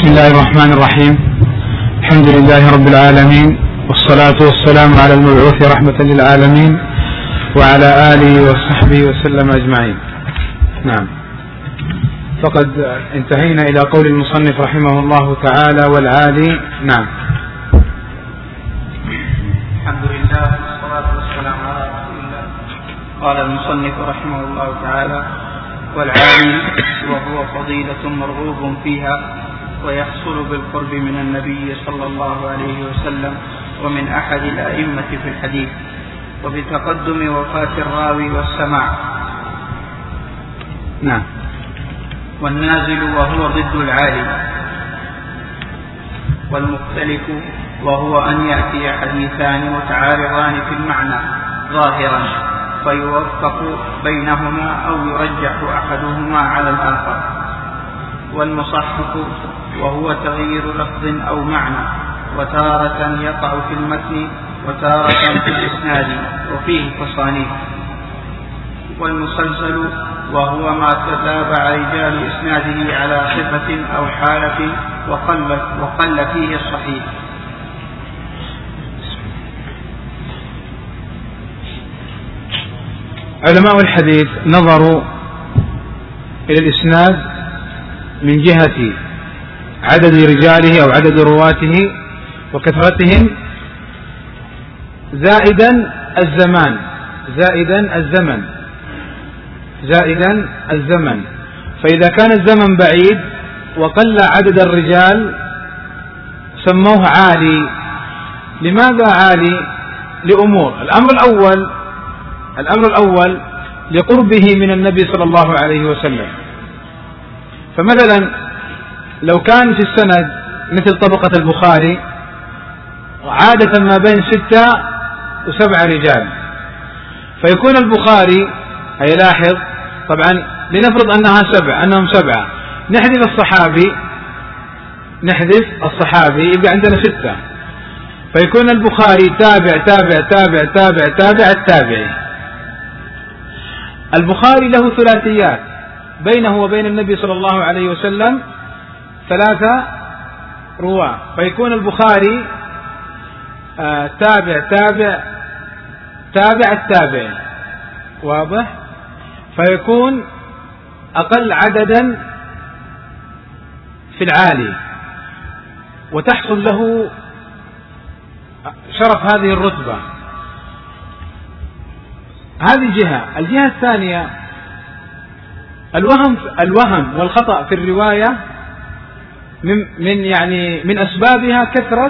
بسم الله الرحمن الرحيم. الحمد لله رب العالمين، والصلاة والسلام على المبعوث رحمة للعالمين وعلى آله وصحبه وسلم أجمعين. نعم، فقد انتهينا إلى قول المصنف رحمه الله تعالى: والعالي. نعم. الحمد لله والصلاة والسلام على رسول الله. قال المصنف رحمه الله تعالى: والعالي وهو فضيلة مرغوب فيها، ويحصل بالقرب من النبي صلى الله عليه وسلم ومن أحد الأئمة في الحديث، وبتقدم وفاة الراوي والسماع. نعم. والنازل وهو ضد العالي. والمختلف وهو أن يأتي حديثان متعارضان في المعنى ظاهرا فيوفق بينهما أو يرجح أحدهما على الآخر. والمصحف وهو تغيير لفظ أو معنى، وتارة يقع في المتن وتارة في الإسناد، وفيه تصانيف. والمسلسل وهو ما تتابع رجال إسناده على صفة أو حالة وقل فيه الصحيح. علماء الحديث نظروا إلى الإسناد من جهة عدد رجاله أو عدد رواته وكثرتهم زائدا الزمن. فإذا كان الزمن بعيد وقل عدد الرجال سموه عالي. لماذا عالي؟ لأمور. الأمر الأول لقربه من النبي صلى الله عليه وسلم. فمثلا لو كان في السند مثل طبقة البخاري عادة ما بين 6 و7 رجال، فيكون البخاري لاحظ طبعا لنفرض أنهم 7، نحذف الصحابي يبقى عندنا 6، فيكون البخاري تابع التابعي. البخاري له ثلاثيات بينه وبين النبي صلى الله عليه وسلم 3 رواة، فيكون البخاري تابع التابع، واضح؟ فيكون أقل عددا في العالي، وتحصل له شرف هذه الرتبة. هذه الجهة الثانية الوهم والخطأ في الرواية من أسبابها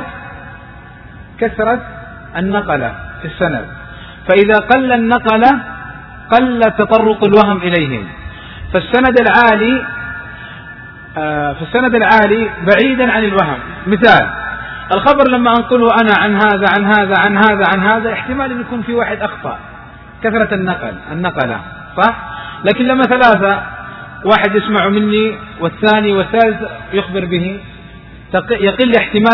كثرة النقلة في السند، فإذا قل النقلة قل تطرق الوهم إليهم. فالسند العالي بعيدا عن الوهم. مثال: الخبر لما أنقله أنا عن هذا احتمال أن يكون في واحد أخطأ، كثرة النقلة، صح؟ لكن لما 3 واحد يسمع مني والثاني والثالث يخبر به يقل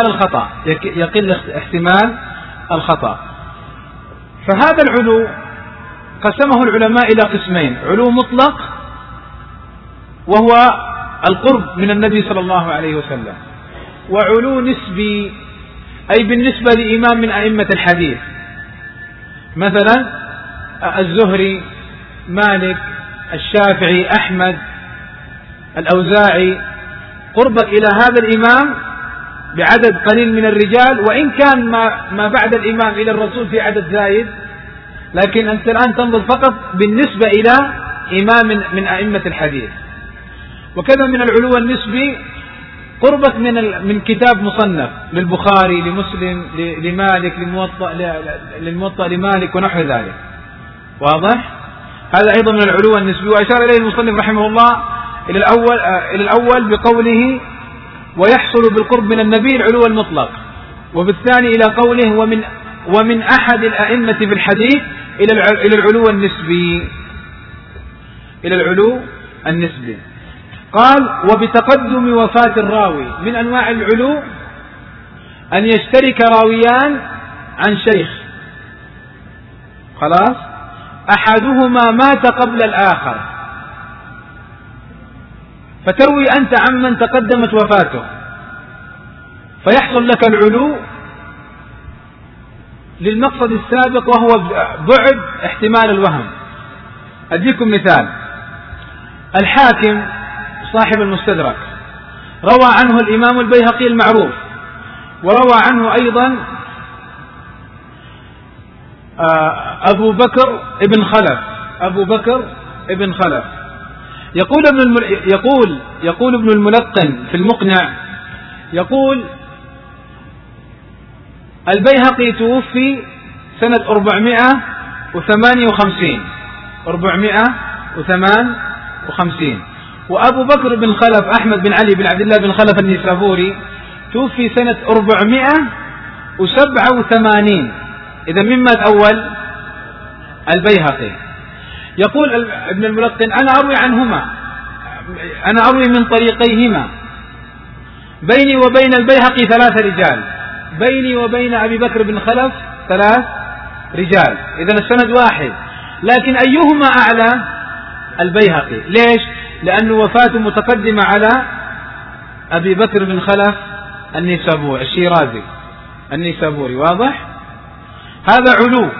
احتمال الخطأ. فهذا العلو قسمه العلماء إلى قسمين: علو مطلق وهو القرب من النبي صلى الله عليه وسلم، وعلو نسبي أي بالنسبة لإمام من أئمة الحديث، مثلا الزهري، مالك، الشافعي، أحمد، الأوزاعي. قربك إلى هذا الإمام بعدد قليل من الرجال، وإن كان ما بعد الإمام إلى الرسول في عدد زايد، لكن أنت الآن تنظر فقط بالنسبة إلى إمام من أئمة الحديث. وكذا من العلو النسبي قربك من كتاب مصنف للبخاري، لمسلم، لمالك، للموطأ لمالك ونحو ذلك، واضح؟ هذا أيضا من العلو النسبي. وأشار إليه المصنف رحمه الله إلى الأول بقوله: ويحصل بالقرب من النبي العلو المطلق، وبالثاني إلى قوله: ومن أحد الأئمة في الحديث إلى العلو النسبي. قال: وبتقدم وفاة الراوي. من أنواع العلو أن يشترك راويان عن شيخ، خلاص، أحدهما مات قبل الآخر، فتروي أنت عمن تقدمت وفاته، فيحصل لك العلو للمقصد السابق وهو بعد احتمال الوهم. أديكم مثال: الحاكم صاحب المستدرك روى عنه الإمام البيهقي المعروف، وروى عنه أيضا أبو بكر ابن خلف. يقول ابن الملقن في المقنع، يقول: البيهقي توفي سنة 458، وأبو بكر بن خلف أحمد بن علي بن عبد الله بن خلف النيسابوري توفي سنة 487. إذا مما الأول البيهقي. يقول ابن الملقن: أنا أروي من طريقيهما، بيني وبين البيهقي 3 رجال، بيني وبين أبي بكر بن خلف 3 رجال، إذن السند واحد، لكن أيهما أعلى؟ البيهقي. ليش؟ لأن وفاته متقدمة على أبي بكر بن خلف الشيرازي النيسابوري. واضح؟ هذا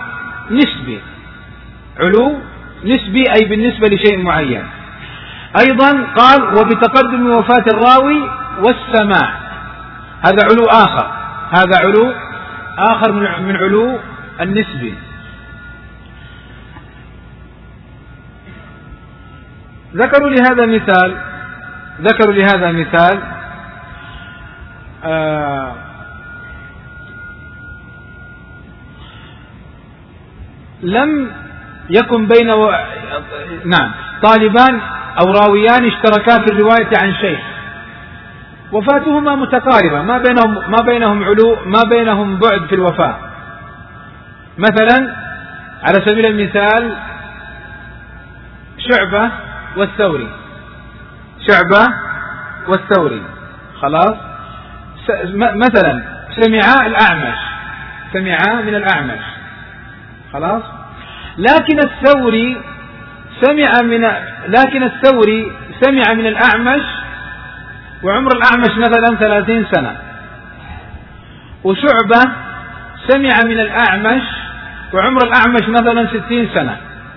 علو نسبي أي بالنسبة لشيء معين. أيضا قال: وبتقدم وفاة الراوي والسماع، هذا علو آخر من علو النسبي. ذكروا لهذا مثال لم يكن بين طالبان أو راويان اشتركا في الرواية عن شيخ، وفاتهما متقاربة، ما بينهم بعد في الوفاة. مثلا على سبيل المثال شعبة والثوري، خلاص. مثلا سمعا من الأعمش، خلاص. لكن الثوري سمع من الأعمش وعمر الأعمش مثلا 30 سنة، وشعبة سمع من الأعمش وعمر الأعمش مثلا 60 سنة.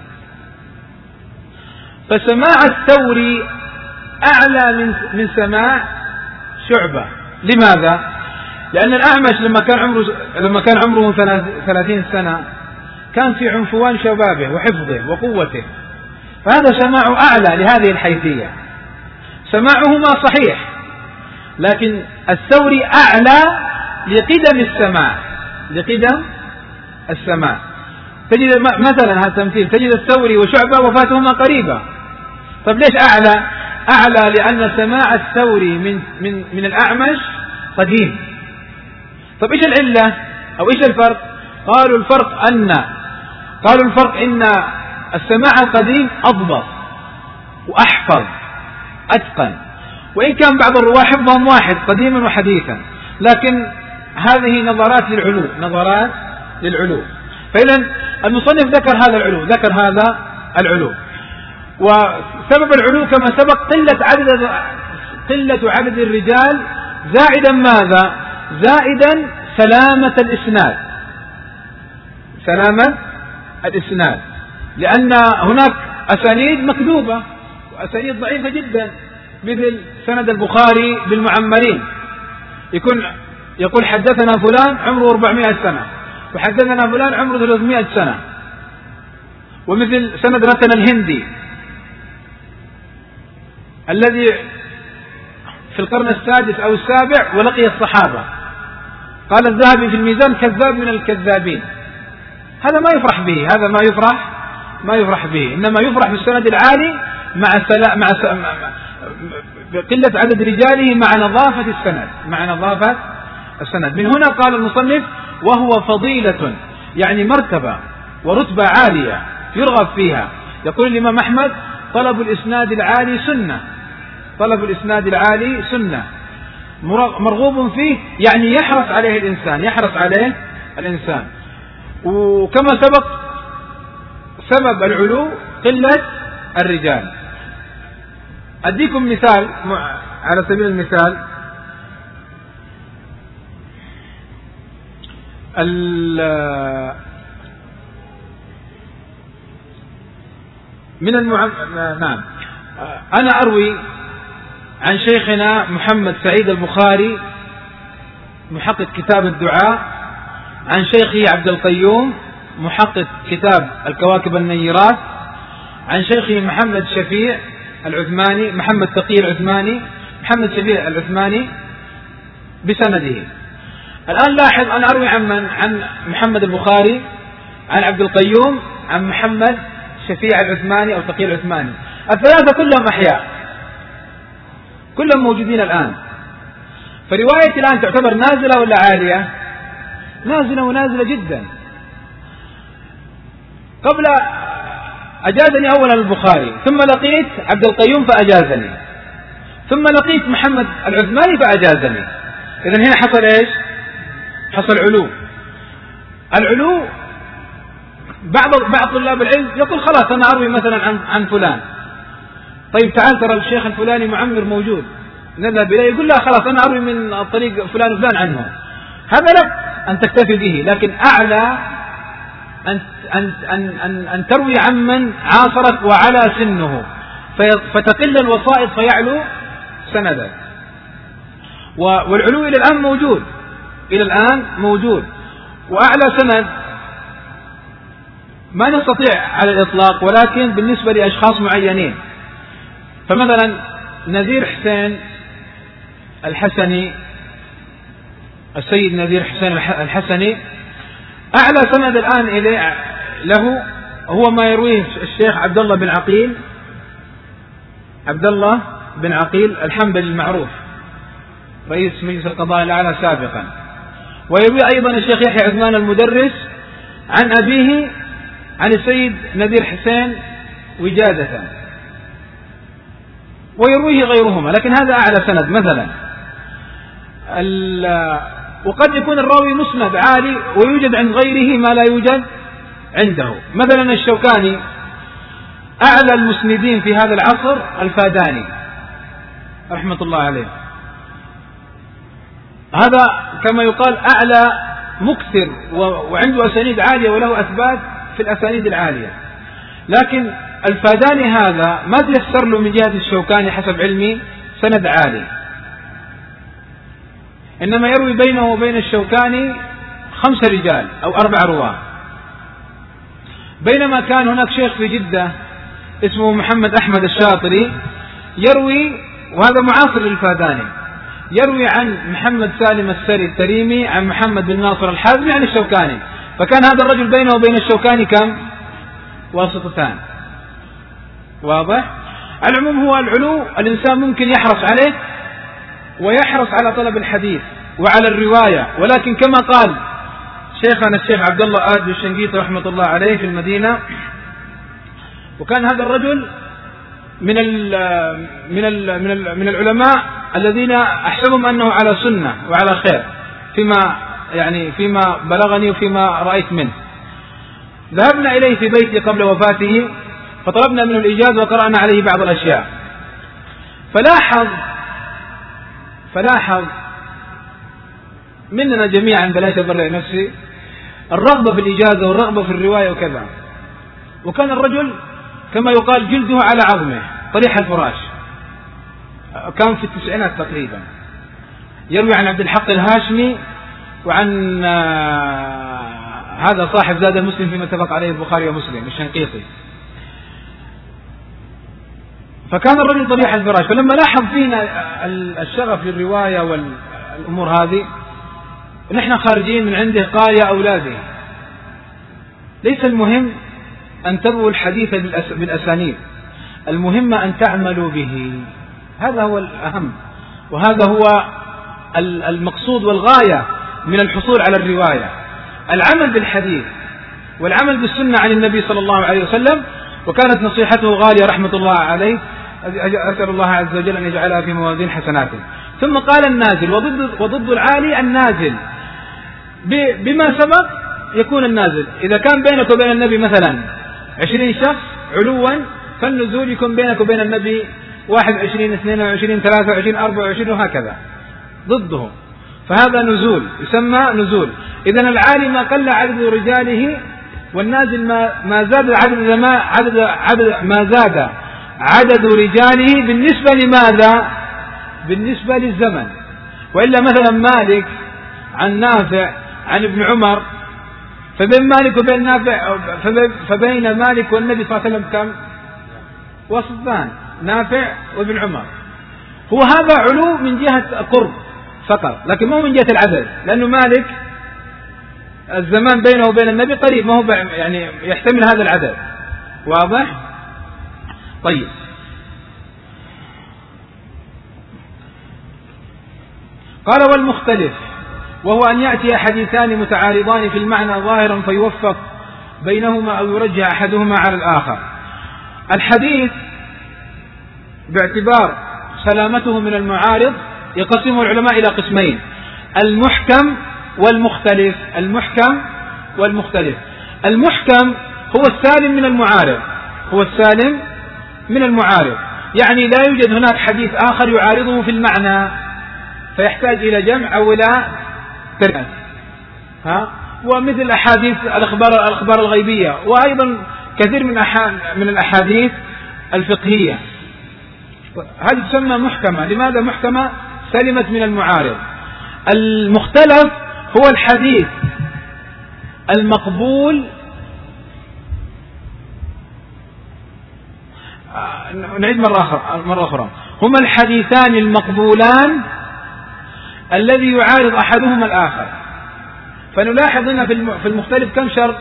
فسماع الثوري أعلى من سماع شعبة. لماذا؟ لأن الأعمش لما كان عمره 30 سنة كان في عنفوان شبابه وحفظه وقوته، فهذا سماعه أعلى لهذه الحيثية. سماعهما صحيح، لكن الثوري أعلى لقدم السماع. تجد مثلا هذا التمثيل، تجد الثوري وشعبة وفاتهما قريبة. طب ليش أعلى؟ لأن سماع الثوري من الأعمش قديم. طب إيش العلة أو إيش الفرق؟ قالوا الفرق إن السماع القديم أضبط وأحفظ أتقن، وإن كان بعض الرواة حفظهم واحد قديما وحديثا، لكن هذه نظرات للعلو. فإذا المصنف ذكر هذا العلو. وسبب العلو كما سبق قلة عدد الرجال، زائدا ماذا؟ زائدا سلامة الإسناد، لأن هناك أسانيد مكذوبة وأسانيد ضعيفة جدا، مثل سند البخاري بالمعمرين، يقول حدثنا فلان عمره 400 سنة، وحدثنا فلان عمره 300 سنة. ومثل سند رتن الهندي الذي في القرن السادس أو السابع ولقي الصحابة، قال الذهبي في الميزان: كذاب من الكذابين. هذا ما يفرح به، إنما يفرح بالسند العالي مع قلة عدد رجاله مع نظافة السند. من هنا قال المصنف: وهو فضيلة، يعني مرتبة ورتبة عالية يرغب فيها. يقول الإمام أحمد: طلب الإسناد العالي سنة مرغوب فيه، يعني يحرص عليه الإنسان. وكما سبق سبب العلو قلة الرجال. أديكم مثال على سبيل المثال: نعم. أنا أروي عن شيخنا محمد سعيد البخاري محقق كتاب الدعاء، عن شيخي عبد القيوم محقق كتاب الكواكب النيرات، عن شيخي محمد شفيع العثماني، محمد تقي العثماني، محمد شفيع العثماني بسنده. الآن لاحظ أنا أروي عن محمد البخاري، عن عبد القيوم، عن محمد شفيع العثماني أو تقي العثماني، الثلاثة كلهم أحياء، كلهم موجودين الآن. فروايتي الآن تعتبر نازلة ولا عالية؟ نازلة، ونازلة جدا. قبل أجازني أولا البخاري، ثم لقيت عبد القيوم فأجازني، ثم لقيت محمد العثماني فأجازني. إذن هنا حصل إيش؟ حصل علو. العلو بعض طلاب العلم يقول خلاص أنا أروي مثلا عن فلان، طيب تعال ترى الشيخ الفلاني معمر موجود، نذهب إليه، يقول لا خلاص أنا أروي من الطريق فلان وفلان عنه. هذا لك أن تكتفي به، لكن أعلى أن تروي عمن عاصرك وعلى سنه، فتقل الوسائط فيعلو سندك. والعلو إلى الآن موجود، إلى الآن موجود. وأعلى سند ما نستطيع على الإطلاق، ولكن بالنسبة لأشخاص معينين. فمثلا نذير حسين الحسني، السيد نذير حسين الحسني، أعلى سند الآن له هو ما يرويه الشيخ عبد الله بن عقيل، عبد الله بن عقيل الحنبلي المعروف رئيس مجلس القضاء الأعلى سابقا. ويروي أيضا الشيخ يحيى عثمان المدرس عن أبيه عن السيد نذير حسين وجادة، ويرويه غيرهما، لكن هذا أعلى سند مثلا. وقد يكون الراوي مسند عالي ويوجد عند غيره ما لا يوجد عنده. مثلا الشوكاني أعلى المسندين في هذا العصر الفاداني رحمة الله عليه، هذا كما يقال أعلى مكثر وعنده أسانيد عالية وله أثبات في الأسانيد العالية. لكن الفاداني هذا ما تيسر له من جهة الشوكاني حسب علمي سند عالي، إنما يروي بينه وبين الشوكاني 5 رجال أو 4 رواة. بينما كان هناك شيخ في جدة اسمه محمد أحمد الشاطري يروي، وهذا معاصر للفاداني، يروي عن محمد سالم السري التريمي عن محمد بن ناصر الحازمي عن الشوكاني، فكان هذا الرجل بينه وبين الشوكاني كم؟ واسطتان. واضح؟ على العموم هو العلو الإنسان ممكن يحرص عليه ويحرص على طلب الحديث وعلى الرواية، ولكن كما قال شيخنا الشيخ عبد الله آد الشنقيطي رحمة الله عليه في المدينة، وكان هذا الرجل من العلماء الذين أحسبهم أنه على سنة وعلى خير فيما بلغني وفيما رأيت منه. ذهبنا إليه في بيتي قبل وفاته فطلبنا منه الإجازة وقرأنا عليه بعض الأشياء، فلاحظ مننا جميعا بلاش أبرئ نفسي الرغبة في الإجازة والرغبة في الرواية وكذا. وكان الرجل كما يقال جلده على عظمه طريح الفراش، كان في التسعينات تقريبا، يروي عن عبد الحق الهاشمي وعن هذا صاحب زاد المسلم فيما اتفق عليه البخاري ومسلم الشنقيطي. فكان الرجل طريح الفراش. فلما لاحظ فينا الشغف للرواية والأمور هذه، نحن خارجين من عنده قال يا أولادي ليس المهم أن ترووا الحديث بالأسانيد، المهم أن تعملوا به، هذا هو الأهم، وهذا هو المقصود والغاية من الحصول على الرواية، العمل بالحديث والعمل بالسنة عن النبي صلى الله عليه وسلم. وكانت نصيحته غالية رحمة الله عليه، أسأل الله عز وجل أن يجعلها في موازين حسناته. ثم قال النازل وضد العالي النازل، بما سبق يكون النازل إذا كان بينك وبين النبي مثلا 20 شخص علوا، فالنزول يكون بينك وبين النبي 21 22 23 24 وهكذا ضده، فهذا نزول يسمى نزول. إذن العالي ما قل عدد رجاله، والنازل ما زاد عدد رجاله بالنسبة لماذا؟ بالنسبة للزمن. وإلا مثلا مالك عن نافع عن ابن عمر، فبين مالك وبين نافع فبين مالك والنبي صلى الله عليه وسلم كم؟ وسطان، نافع وابن عمر. هو هذا علو من جهة قرب فقط، لكن مو من جهة العدد، لأنه مالك الزمان بينه وبين النبي قريب، ما هو يعني يحتمل هذا العدد. واضح؟ طيب، قال والمختلف وهو أن يأتي حديثان متعارضان في المعنى ظاهرا فيوفق بينهما أو يرجح أحدهما على الآخر. الحديث باعتبار سلامته من المعارض يقسمه العلماء إلى قسمين: المحكم والمختلف. المحكم والمختلف. المحكم هو السالم من المعارض، هو السالم من المعارض، يعني لا يوجد هناك حديث آخر يعارضه في المعنى فيحتاج إلى جمع أو إلى ترك. ومثل أحاديث الأخبار الغيبية، وأيضا كثير من الأحاديث الفقهية، هذه تسمى محكمة. لماذا محكمة؟ سلمت من المعارض. المختلف هو الحديث المقبول، نعيد مرة أخرى، هما الحديثان المقبولان الذي يعارض أحدهما الآخر. فنلاحظ هنا في المختلف كم شرط؟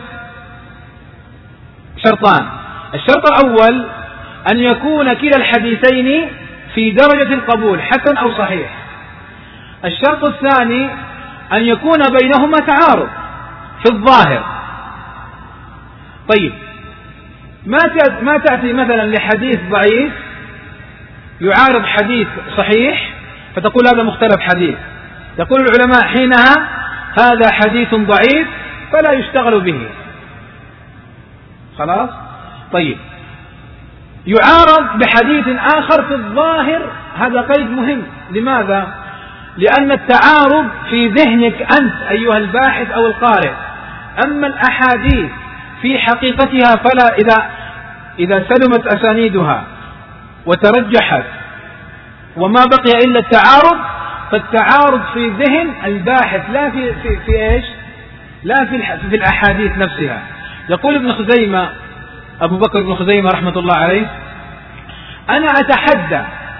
شرطان. الشرط الأول أن يكون كلا الحديثين في درجة القبول، حسن أو صحيح. الشرط الثاني أن يكون بينهما تعارض في الظاهر. طيب، ما تأتي مثلا لحديث ضعيف يعارض حديث صحيح فتقول هذا مختلف حديث. يقول العلماء حينها هذا حديث ضعيف فلا يشتغل به. خلاص؟ طيب، يعارض بحديث آخر في الظاهر، هذا قيد مهم. لماذا؟ لأن التعارض في ذهنك أنت أيها الباحث أو القارئ، أما الأحاديث في حقيقتها فلا. إذا سلمت أسانيدها وترجحت وما بقي إلا التعارض، فالتعارض في ذهن الباحث، لا في إيش؟ لا في الأحاديث نفسها. يقول ابن خزيمة، أبو بكر بن خزيمة رحمة الله عليه: أنا أتحدى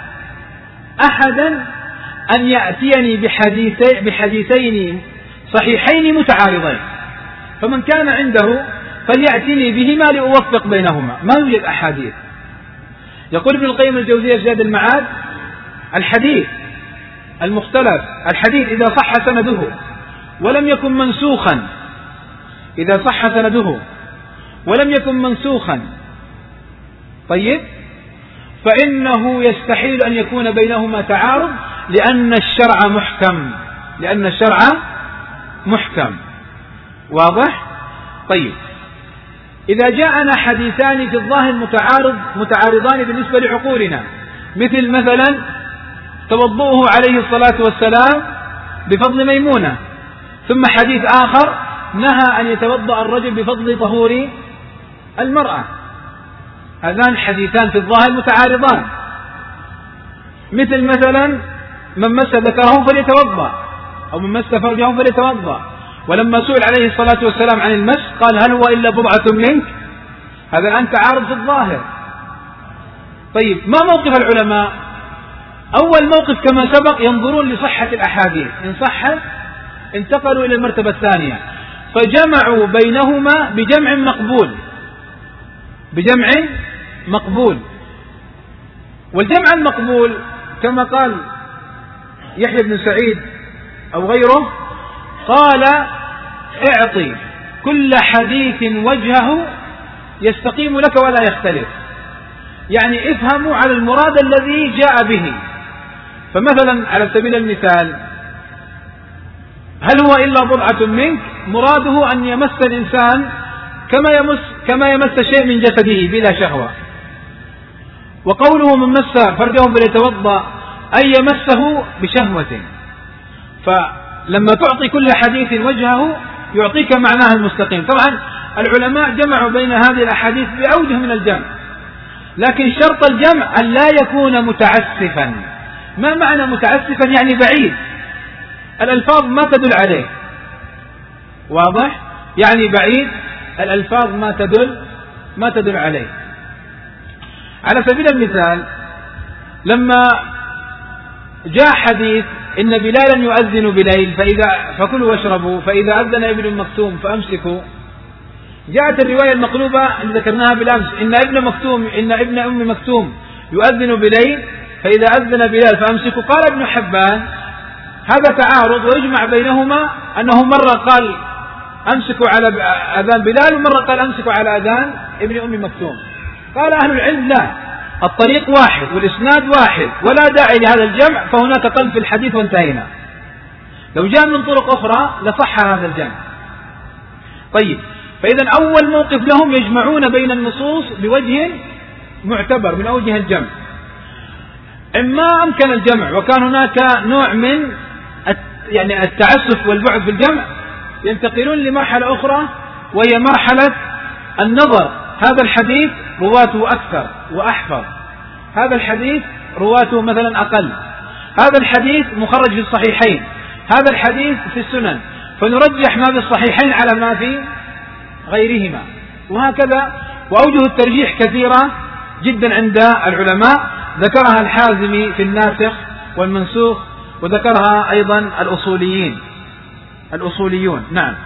أحدا أن يأتيني بحديثين صحيحين متعارضين، فمن كان عنده فليأتني بهما لأوفق بينهما. ما يوجد أحاديث. يقول ابن القيم الجوزية في زاد المعاد: الحديث المختلف، الحديث إذا صح سنده ولم يكن منسوخا، إذا صح سنده ولم يكن منسوخا، طيب، فإنه يستحيل أن يكون بينهما تعارض، لأن الشرع محكم، لأن الشرع محكم. واضح؟ طيب، إذا جاءنا حديثان في الظاهر متعارضان بالنسبة لعقولنا، مثلا توضؤه عليه الصلاة والسلام بفضل ميمونة، ثم حديث آخر نهى أن يتوضأ الرجل بفضل طهور المرأة، هذان حديثان في الظاهر متعارضان. مثلا من مس ذكره فليتوضأ، أو من مس فرجه فليتوضأ، ولما سئل عليه الصلاة والسلام عن المس قال: هل هو إلا بضعة منك؟ هذا الآن تعارض في الظاهر. طيب، ما موقف العلماء؟ أول موقف كما سبق ينظرون لصحة الأحاديث، إن صحت انتقلوا إلى المرتبة الثانية، فجمعوا بينهما بجمع مقبول. والجمع المقبول كما قال يحيى بن سعيد أو غيره، قال: اعطي كل حديث وجهه يستقيم لك ولا يختلف، يعني افهموا على المراد الذي جاء به. فمثلا على سبيل المثال، هل هو إلا بضعة منك؟ مراده أن يمس الإنسان كما يمس شيء من جسده بلا شهوة. وقوله من مس فرجه فليتوضأ أي يمسه بشهوة. فلما تعطي كل حديث وجهه يعطيك معناها المستقيم. طبعا العلماء جمعوا بين هذه الأحاديث بأوجه من الجمع، لكن شرط الجمع أن لا يكون متعسفا. ما معنى متعسفا؟ يعني بعيد، الألفاظ ما تدل عليه، واضح؟ يعني بعيد، الألفاظ ما تدل عليه. على سبيل المثال لما جاء حديث إن بلالا يؤذن بليل فكلوا واشربوا فإذا أذن ابن مكتوم فأمسكوا، جاءت الرواية المقلوبة اللي ذكرناها بالأمس إن ابن أم مكتوم يؤذن بليل فإذا أذن بلال فأمسكوا. قال ابن حبان هذا تعارض، ويجمع بينهما أنه مرة قال أمسكوا على أذان بلال ومرة قال أمسكوا على أذان ابن أم مكتوم. قال أهل العلم لا، الطريق واحد والإسناد واحد ولا داعي لهذا الجمع، فهناك قلب في الحديث وانتهينا. لو جاء من طرق أخرى لصح هذا الجمع. طيب، فإذا أول موقف لهم يجمعون بين النصوص بوجه معتبر من أوجه الجمع. إما أمكن الجمع وكان هناك نوع من يعني التعسف والبعد في الجمع، ينتقلون لمرحلة أخرى وهي مرحلة النظر. هذا الحديث رواته أكثر وأحفظ، هذا الحديث رواته مثلا أقل، هذا الحديث مخرج في الصحيحين، هذا الحديث في السنن، فنرجح ما في الصحيحين على ما في غيرهما، وهكذا. وأوجه الترجيح كثيرة جدا عند العلماء، ذكرها الحازمي في الناسخ والمنسوخ، وذكرها أيضا الأصوليون. نعم.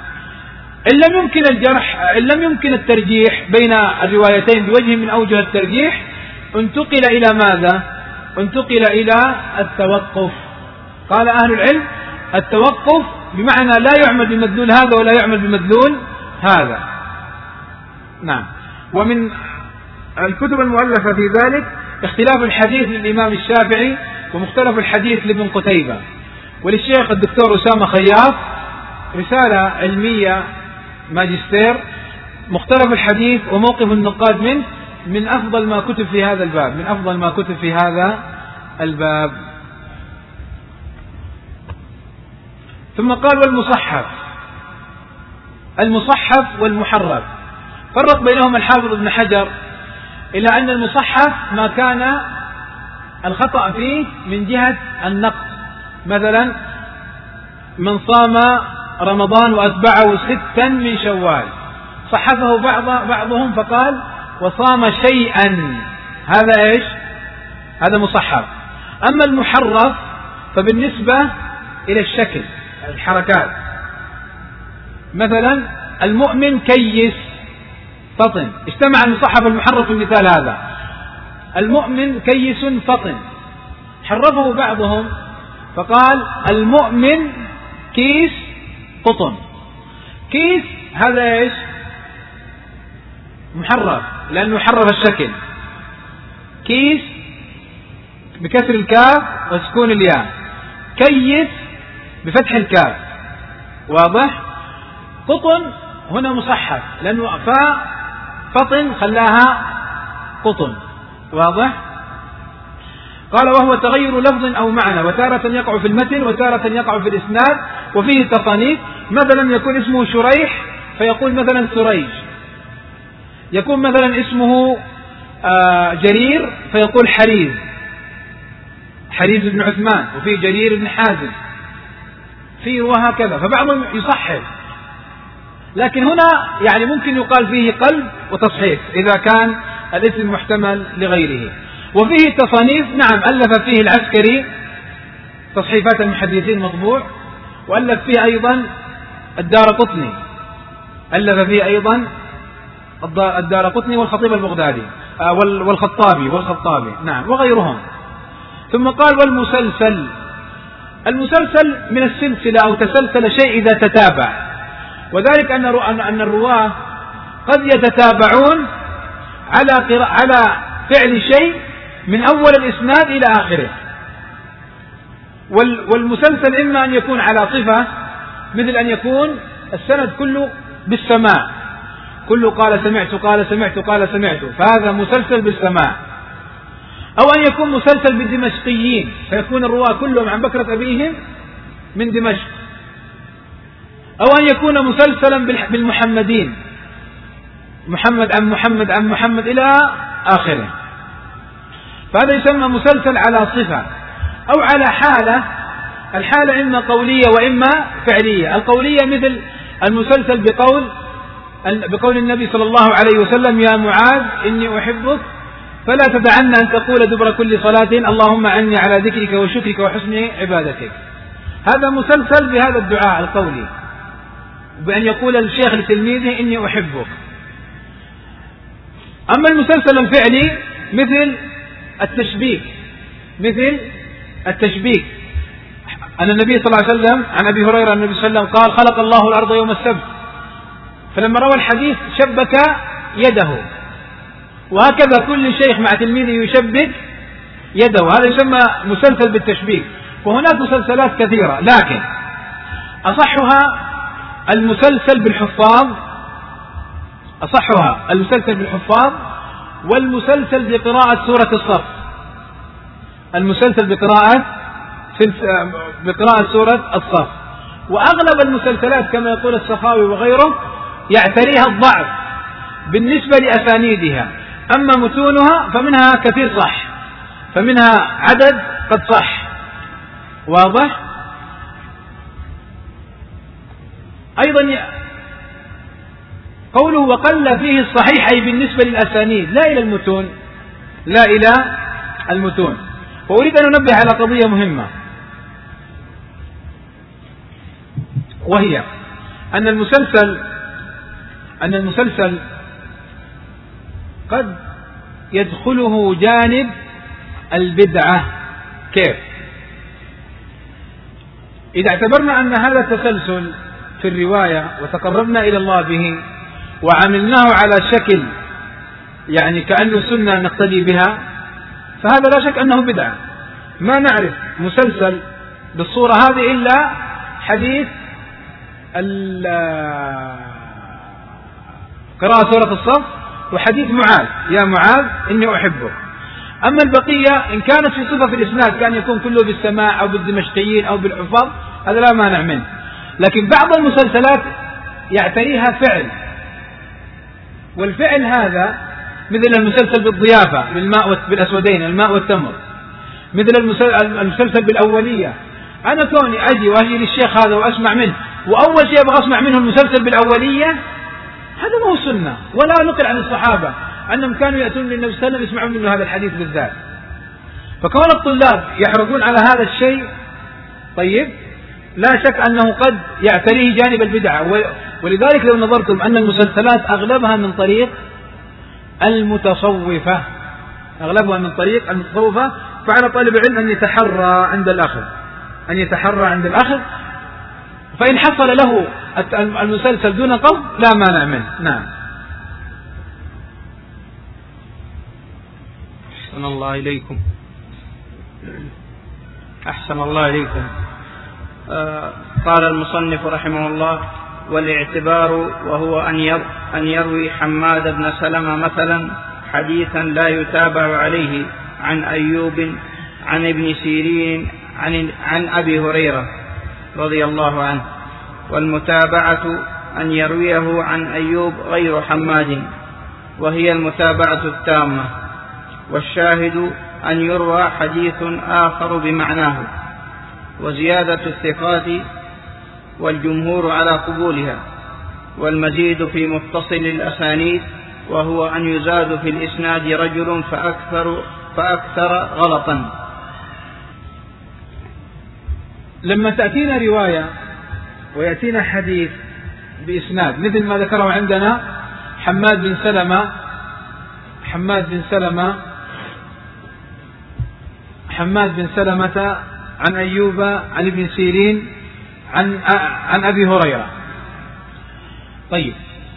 إن لم يمكن الترجيح بين الروايتين بوجه من أوجه الترجيح، انتقل إلى ماذا؟ انتقل إلى التوقف. قال أهل العلم التوقف بمعنى لا يعمل بمدلول هذا ولا يعمل بمدلول هذا. نعم. ومن الكتب المؤلفة في ذلك اختلاف الحديث للإمام الشافعي، ومختلف الحديث لابن قتيبة، وللشيخ الدكتور أسامة خياط رسالة علمية ماجستير مختلف الحديث وموقف النقاد منه، من أفضل ما كتب في هذا الباب. ثم قال المصحف والمحرف، فرق بينهما الحافظ ابن حجر إلى أن المصحف ما كان الخطأ فيه من جهة النقص، مثلا من صام رمضان وأتبعه 6 من شوال، صحفه بعضهم فقال وصام شيئا، هذا إيش؟ هذا مصحف. أما المحرف فبالنسبة إلى الشكل، الحركات، مثلا المؤمن كيس فطن، اجتمع المصحف المحرف في المثال هذا، المؤمن كيس فطن، حرفه بعضهم فقال المؤمن كيس قطن. كيس هذا ايش؟ محرف، لأنه حرف الشكل. كيس بكسر الكاف وسكون الياء، كيس بفتح الكاف، واضح؟ قطن هنا مصحف لأنه فطن خلاها قطن، واضح؟ قال وهو تغير لفظ أو معنى، وتارة يقع في المتن وتارة يقع في الإسناد، وفيه تصانيف، مثلا يكون اسمه شريح فيقول مثلا سريج، يكون مثلا اسمه جرير فيقول حريز بن عثمان، وفيه جرير بن حازم، فيه وهكذا، فبعضهم يصحف. لكن هنا يعني ممكن يقال فيه قلب وتصحيف إذا كان الاسم محتمل لغيره. وفيه تصانيف، نعم، ألف فيه العسكري تصحيفات المحدثين مطبوع، وألف فيه أيضا الدارقطني، ألف فيه أيضا الدارقطني والخطيب البغدادي والخطابي، نعم، وغيرهم. ثم قال المسلسل من السلسلة أو تسلسل شيء إذا تتابع، وذلك أن الرواة قد يتتابعون على فعل شيء من أول الإسناد إلى آخره. والمسلسل إما أن يكون على صفة، مثل أن يكون السند كله بالسماع، كله قال سمعت قال سمعت قال سمعت، فهذا مسلسل بالسماع. أو أن يكون مسلسل بالدمشقيين، فيكون الرواة كلهم عن بكرة أبيهم من دمشق، أو أن يكون مسلسلا بالمحمدين، محمد عن محمد عن محمد إلى آخره، فهذا يسمى مسلسل على صفة أو على حالة. الحالة إما قولية وإما فعلية. القولية مثل المسلسل بقول النبي صلى الله عليه وسلم: يا معاذ إني أحبك فلا تدعن أن تقول دبر كل صلاة اللهم عني على ذكرك وشكرك وحسن عبادتك. هذا مسلسل بهذا الدعاء القولي، بأن يقول الشيخ لتلميذه إني أحبك. أما المسلسل الفعلي مثل التشبيك، أن النبي صلى الله عليه وسلم عن أبي هريرة النبي صلى الله عليه وسلم قال: خلق الله الأرض يوم السبت، فلما روى الحديث شبك يده، وهكذا كل شيخ مع تلميذه يشبك يده، هذا يسمى مسلسل بالتشبيك. وهناك مسلسلات كثيرة، لكن أصحها المسلسل بالحفاظ والمسلسل بقراءة سورة الصف، بقراءة سورة الصف. وأغلب المسلسلات كما يقول السخاوي وغيره يعتريها الضعف بالنسبة لأسانيدها، أما متونها فمنها كثير صح، فمنها عدد قد صح. واضح؟ أيضا قوله وقل فيه الصحيح أي بالنسبة للأسانيد لا إلى المتون. وأريد أن أنبه على قضية مهمة، وهي أن المسلسل قد يدخله جانب البدعة. كيف؟ إذا اعتبرنا أن هذا التسلسل في الرواية وتقربنا إلى الله به وعملناه على شكل يعني كأنه سنة نقتدي بها، فهذا لا شك أنه بدعة. ما نعرف مسلسل بالصورة هذه إلا حديث قراءة سورة الصف وحديث معاذ: يا معاذ إني أحبك. أما البقية إن كانت في صفة في الإسناد كان يكون كله بالسماع أو بالدمشقيين أو بالحفاظ، هذا لا مانع منه. لكن بعض المسلسلات يعتريها فعل، والفعل هذا مثل المسلسل بالضيافة بالأسودين الماء والتمر، مثل المسلسل بالأولية. أنا كوني أجي للشيخ هذا وأسمع منه، وأول شيء أبغى أسمع منه المسلسل بالأولية، هذا ما هو سنة، ولا نقل عن الصحابة أنهم كانوا يأتون للنبي صلى الله عليه وسلم يسمعون منه هذا الحديث بالذات. فكون الطلاب يحرصون على هذا الشيء طيب، لا شك أنه قد يعتريه جانب البدعة. ولذلك لو نظرتم أن المسلسلات أغلبها من طريق المتصوفة، فعلى طالب العلم أن يتحرى عند الأخذ، فإن حصل له المسلسل دون قصد لا مانع منه. نعم. أحسن الله إليكم. قال المصنف رحمه الله: والاعتبار وهو أن يروي حماد بن سلمة مثلا حديثا لا يتابع عليه عن أيوب عن ابن سيرين عن أبي هريرة رضي الله عنه، والمتابعة أن يرويه عن أيوب غير حماد، وهي المتابعة التامة. والشاهد أن يروى حديث آخر بمعناه، وزيادة الثقات والجمهور على قبولها، والمزيد في متصل الأسانيد، وهو أن يزاد في الإسناد رجل فأكثر غلطا. لما تأتينا رواية ويأتينا حديث بإسناد مثل ما ذكره عندنا حماد بن سلمة عن أيوب عن ابن سيرين عن أبي هريرة. طيب،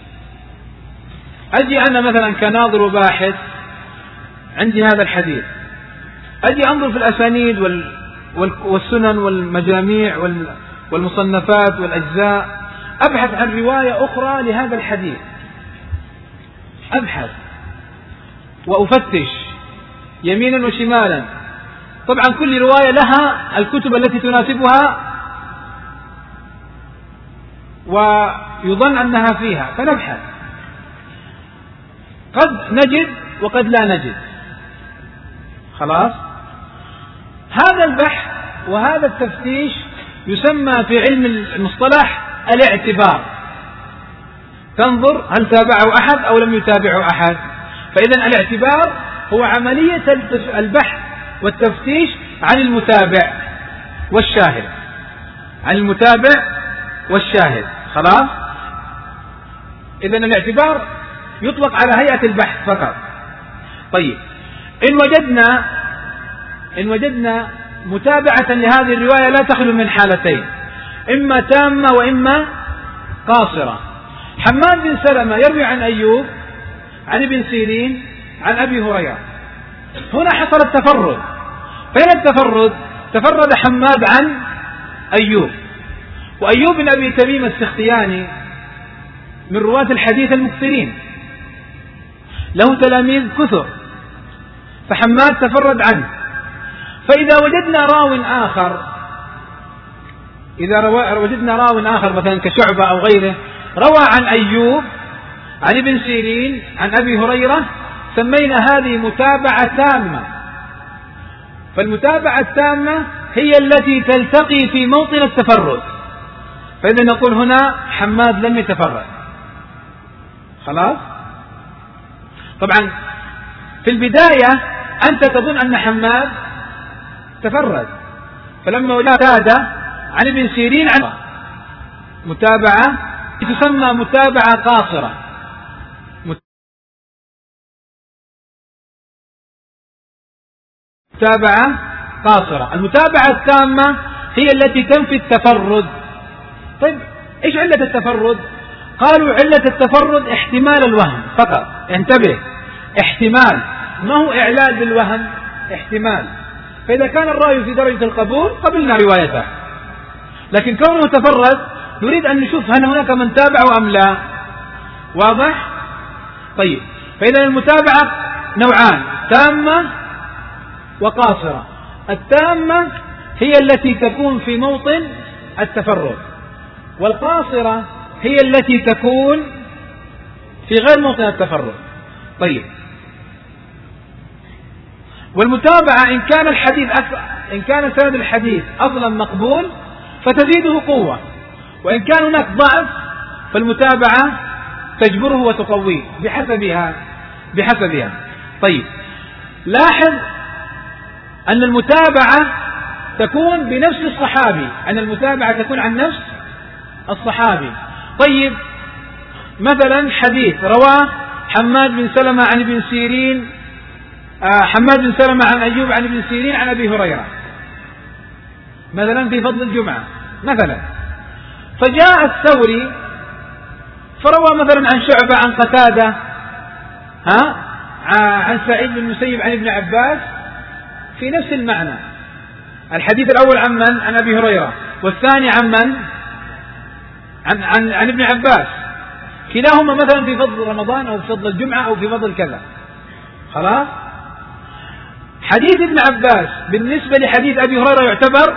أجي أنا مثلا كناظر وباحث عندي هذا الحديث، أجي أنظر في الأسانيد والسنن والمجاميع والمصنفات والأجزاء، أبحث عن رواية أخرى لهذا الحديث، أبحث وأفتش يمينا وشمالا. طبعا كل رواية لها الكتب التي تناسبها ويظن أنها فيها فنبحث، قد نجد وقد لا نجد. خلاص، هذا البحث وهذا التفتيش يسمى في علم المصطلح الاعتبار. تنظر هل تابعه أحد أو لم يتابعه أحد. فإذا الاعتبار هو عملية البحث والتفتيش عن المتابع والشاهد، عن المتابع والشاهد. خلاص، إذا الاعتبار يطلق على هيئة البحث فقط. طيب، إن وجدنا متابعة لهذه الرواية لا تخلو من حالتين، إما تامة وإما قاصرة. حماد بن سلمة يروي عن أيوب عن ابن سيرين عن أبي هريرة، هنا حصل التفرد. فين التفرد؟ تفرد حماد عن أيوب، وأيوب بن أبي تميم السختياني من رواة الحديث المكثرين، له تلاميذ كثر، فحماد تفرد عنه. فإذا وجدنا راو آخر مثلا كشعبة أو غيره روى عن أيوب عن ابن سيرين عن أبي هريرة، سمينا هذه متابعة تامة. فالمتابعة التامة هي التي تلتقي في موطن التفرد، فإذا نقول هنا حماد لم يتفرد. خلاص، طبعا في البداية أنت تظن أن حماد تفرد، فلما وجد عن ابن سيرين عن متابعة تسمى متابعة قاصرة. متابعة قاصرة. المتابعة التامة هي التي تنفي التفرد. طيب، إيش علة التفرد؟ قالوا علة التفرد احتمال الوهم فقط. انتبه، احتمال، ما هو إعلال بالوهم، احتمال. فإذا كان الراوي في درجة القبول قبلنا روايته، لكن كونه تفرد نريد أن نشوف هل هناك من تابعه أم لا. واضح؟ طيب، فإذا المتابعة نوعان، تامة وقاصرة. التامة هي التي تكون في موطن التفرد، والقاصرة هي التي تكون في غير موطن التفرد. طيب، والمتابعة إن كان سند الحديث أصلا مقبول فتزيده قوة، وإن كان هناك ضعف فالمتابعة تجبره وتقويه بحسبها. طيب، لاحظ أن المتابعة تكون بنفس الصحابي، أن المتابعة تكون عن نفس الصحابي. طيب، مثلا حديث رواه حماد بن سلمة عن ابن سيرين، حماد بن سلمة عن أيوب عن ابن سيرين عن أبي هريرة مثلا في فضل الجمعة مثلا، فجاء الثوري فروى مثلا عن شعبة عن قتادة عن سعيد بن المسيب عن ابن عباس في نفس المعنى. الحديث الأول عن من؟ عن أبي هريرة، والثاني عن من؟ عن ابن عباس، كلاهما مثلا في فضل رمضان أو في فضل الجمعة أو في فضل كذا. خلاص، حديث ابن عباس بالنسبة لحديث أبي هريرة يعتبر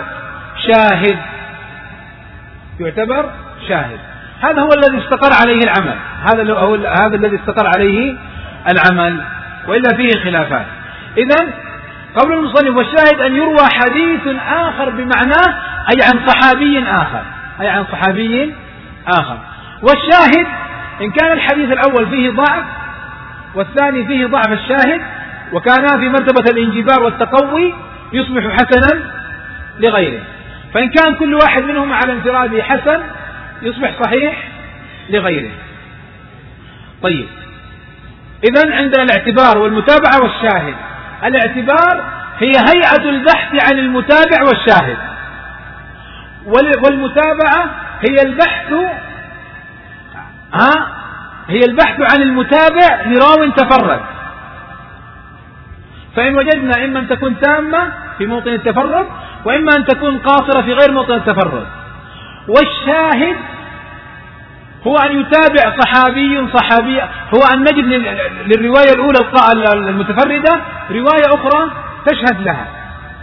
شاهد. هذا هو الذي استقر عليه العمل، هذا الذي استقر عليه العمل، وإلا فيه خلافات. إذن قول المصنف والشاهد أن يروى حديث آخر بمعناه، أي عن صحابي آخر. والشاهد إن كان الحديث الأول فيه ضعف والثاني فيه ضعف الشاهد وكانا في مرتبة الانجبار والتقوي يصبح حسنا لغيره، فإن كان كل واحد منهما على انفراده حسن يصبح صحيح لغيره. طيب، إذن عندنا الاعتبار والمتابعة والشاهد. الاعتبار هي هيئة البحث عن المتابع والشاهد، والمتابعة هي البحث عن المتابع لراو تفرد. فإن وجدنا إما أن تكون تامة في موطن التفرد، وإما أن تكون قاصرة في غير موطن التفرد. والشاهد هو أن يتابع صحابي، هو أن نجد للرواية الأولى المتفردة رواية أخرى تشهد لها.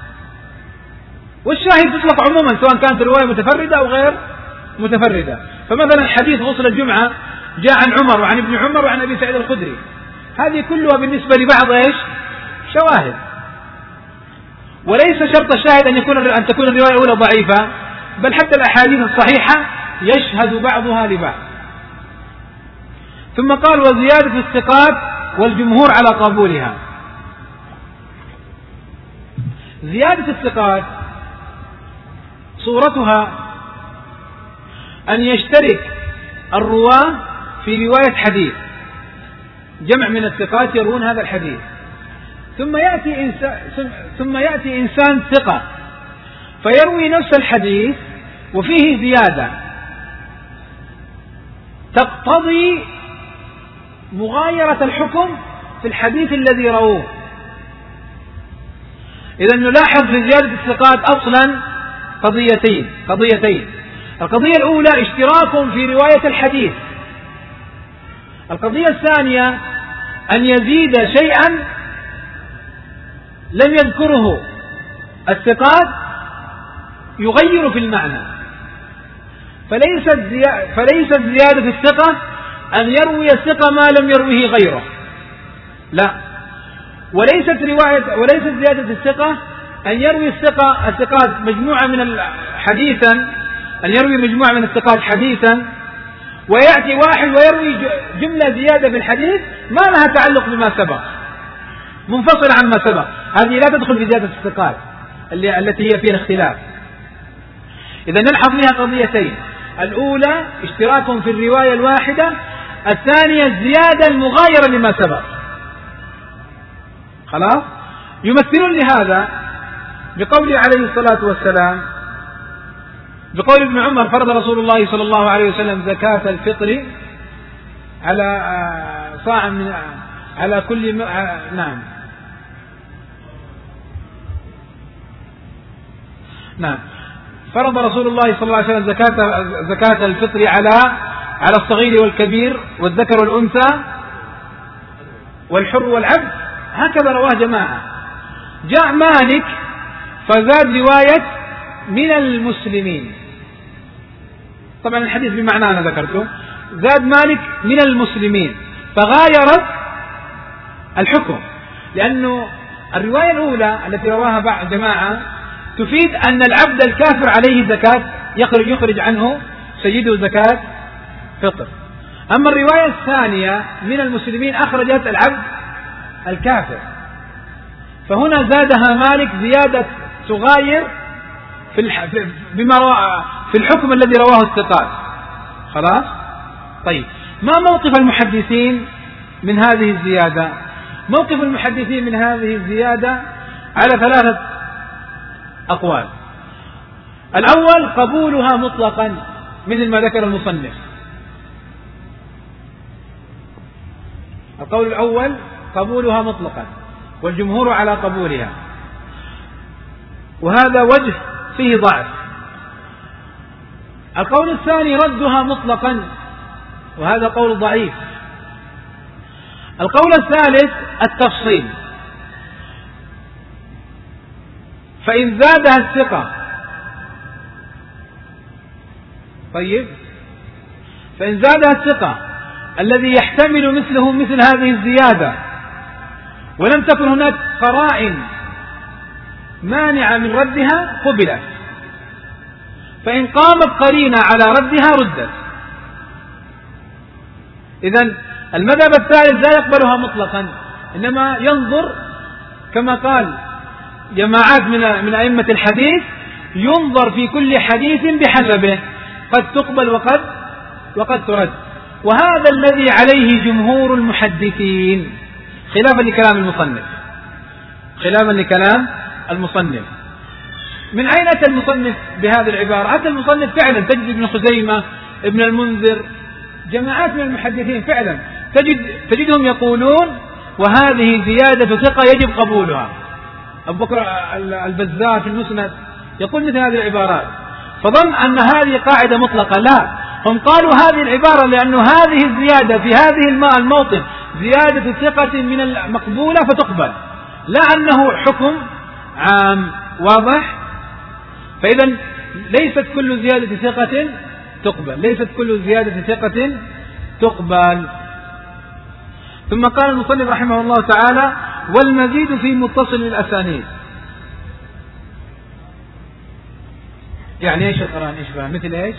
والشاهد تطلق عموما سواء كانت الرواية متفردة أو غير متفردة. فمثلا حديث غسل الجمعة جاء عن عمر وعن ابن عمر وعن أبي سعيد الخدري، هذه كلها بالنسبة لبعض إيش؟ شواهد. وليس شرط الشاهد أن تكون الرواية الأولى ضعيفة، بل حتى الأحاديث الصحيحة يشهد بعضها لبعض. ثم قال وزيادة الثقات والجمهور على قبولها. زيادة الثقات صورتها أن يشترك الرواة في رواية حديث، جمع من الثقات يروون هذا الحديث، ثم يأتي إنسان ثقة فيروي نفس الحديث وفيه زيادة تقتضي مغايرة الحكم في الحديث الذي رووه. إذا نلاحظ في زيادة الثقات أصلا قضيتين. القضية الأولى اشتراك في رواية الحديث. القضية الثانية أن يزيد شيئا لم يذكره الثقات يغير في المعنى. فليست زيادة الثقة أن يروي الثقة ما لم يرويه غيره، لا. وليست زيادة الثقة أن يروي الثقات مجموعة من حديثا، أن يروي مجموعة من الثقات حديثا ويأتي واحد ويروي جملة زيادة في الحديث ما لها تعلق بما سبق، منفصلة عن ما سبق، هذه لا تدخل في زيادة الثقات التي هي فيها اختلاف. إذا نلحظ فيها قضيتين: الأولى اشتراك في الرواية الواحدة، الثانية الزيادة المغايرة لما سبق. خلاص؟ يمثلون لهذا بقوله عليه الصلاة والسلام، بقول ابن عمر: فرض رسول الله صلى الله عليه وسلم زكاة الفطر على صاع من على كل نعم فرض رسول الله صلى الله عليه وسلم زكاة الفطر على الصغير والكبير والذكر والأنثى والحر والعبد، هكذا رواه جماعة. جاء مالك فزاد رواية من المسلمين، طبعا الحديث بمعنى أنا ذكرته، زاد مالك من المسلمين فغايرت الحكم، لأنه الرواية الأولى التي رواها بعض جماعة تفيد أن العبد الكافر عليه زكاة يخرج عنه سيده زكاة فطر. أما الرواية الثانية من المسلمين أخرجت العبد الكافر، فهنا زادها مالك زيادة تغاير في الحكم الذي رواه الثقات. خلاص؟ طيب، ما موقف المحدثين من هذه الزيادة؟ موقف المحدثين من هذه الزيادة على 3 أقوال. الأول قبولها مطلقا مثل ما ذكر المصنف. القول الأول قبولها مطلقا والجمهور على قبولها، وهذا وجه فيه ضعف. القول الثاني ردها مطلقا، وهذا قول ضعيف. القول الثالث التفصيل، فإن زادها الثقة فإن زادها الثقة الذي يحتمل مثله مثل هذه الزيادة ولم تكن هناك قرائن مانعة من ردها قبلت، فإن قامت قرينة على ردها ردت. إذن المذهب الثالث لا يقبلها مطلقا، إنما ينظر كما قال جماعات من أئمة الحديث، ينظر في كل حديث بحسبه، قد تقبل وقد ترد. وهذا الذي عليه جمهور المحدثين خلافا لكلام المصنف. من أين أتى المصنف بهذه العبارة؟ أتى المصنف فعلا، تجد ابن خزيمة، ابن المنذر، جماعات من المحدثين فعلا تجدهم يقولون وهذه زيادة ثقة يجب قبولها. أبو بكر البزار في المسند يقول مثل هذه العبارات، فظن أن هذه قاعدة مطلقة. لا، هم قالوا هذه العبارة لأن هذه الزيادة في هذه الموطن زيادة ثقة من المقبولة فتقبل، لا أنه حكم عام. واضح؟ فإذا ليست كل زيادة ثقة تقبل، ليست كل زيادة ثقة تقبل. ثم قال المصنف رحمه الله تعالى: والمزيد في متصل الأسانيد. يعني ايش القرائن؟ ايش بقى؟ مثل ايش؟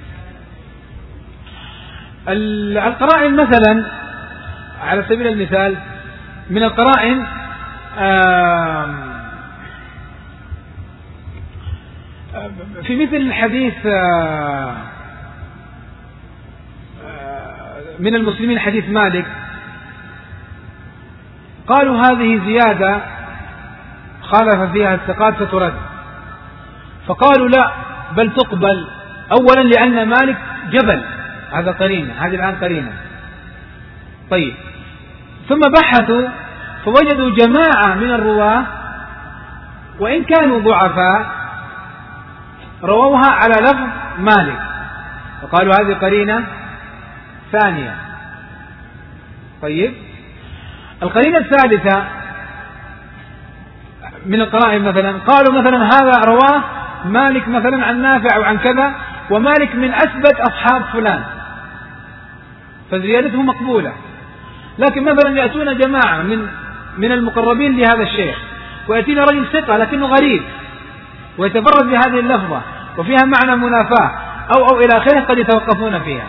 القرائن مثلا على سبيل المثال من القرائن في مثل الحديث من المسلمين حديث مالك، قالوا هذه زيادة خالف فيها الثقات فترد، فقالوا لا بل تقبل، أولا لأن مالك جبل، هذا قرينة، هذه الآن قرينة. طيب، ثم بحثوا فوجدوا جماعة من الرواة وإن كانوا ضعفاء رووها على لفظ مالك، فقالوا هذه قرينة ثانية. طيب، القرينة الثالثة من القرائن مثلا قالوا مثلا هذا رواه مالك مثلا عن نافع أو عن كذا، ومالك من أثبت أصحاب فلان، فزيادته مقبولة. لكن مثلا يأتون جماعة من المقربين لهذا الشيخ، ويأتينا رجل ثقة لكنه غريب ويتفرد بهذه اللفظة وفيها معنى منافاة أو إلى آخره، قد يتوقفون فيها.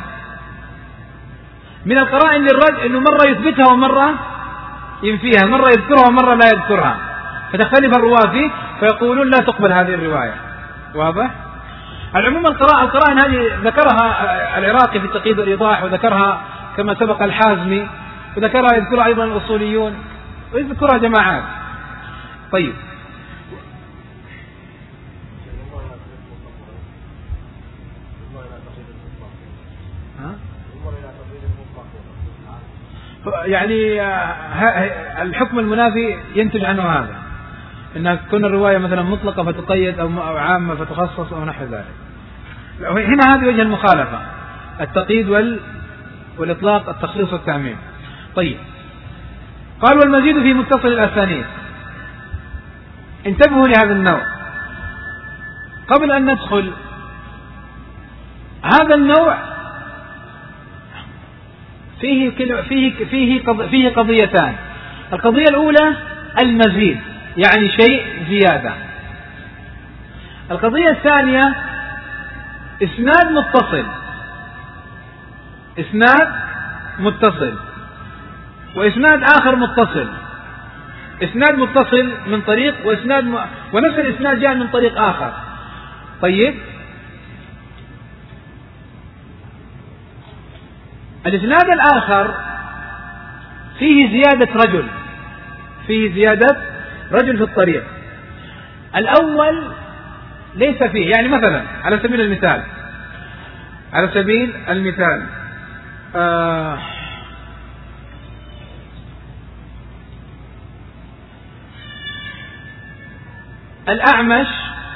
من القرائن للرد أنه مرة يثبتها ومرة ينفيها، مرة يذكرها ومرة لا يذكرها، فتختلف الرواة فيه فيقولون لا تقبل هذه الرواية. واضح؟ العموم القرائن هذه ذكرها العراقي في التقييد والإيضاح، وذكرها كما سبق الحازمي، يذكرها أيضا الأصوليون، ويذكرها جماعات. طيب، يعني الحكم المنافي ينتج عنه هذا، أن تكون الرواية مثلا مطلقة فتقيد أو عامة فتخصص أو نحو ذلك. هنا هذه وجه المخالفة، التقييد والإطلاق، التخصيص والتعميم. طيب، قال: والمزيد في متصل الأسانيد. انتبهوا لهذا النوع قبل أن ندخل. هذا النوع فيه قضيتان. القضية الأولى المزيد، يعني شيء زيادة. القضية الثانية إسناد متصل وإسناد آخر متصل. إسناد متصل من طريق ونفس الإسناد جاء من طريق آخر. طيب، الإسناد الآخر فيه زيادة رجل في الطريق. الأول ليس فيه، يعني مثلا على سبيل المثال الأعمش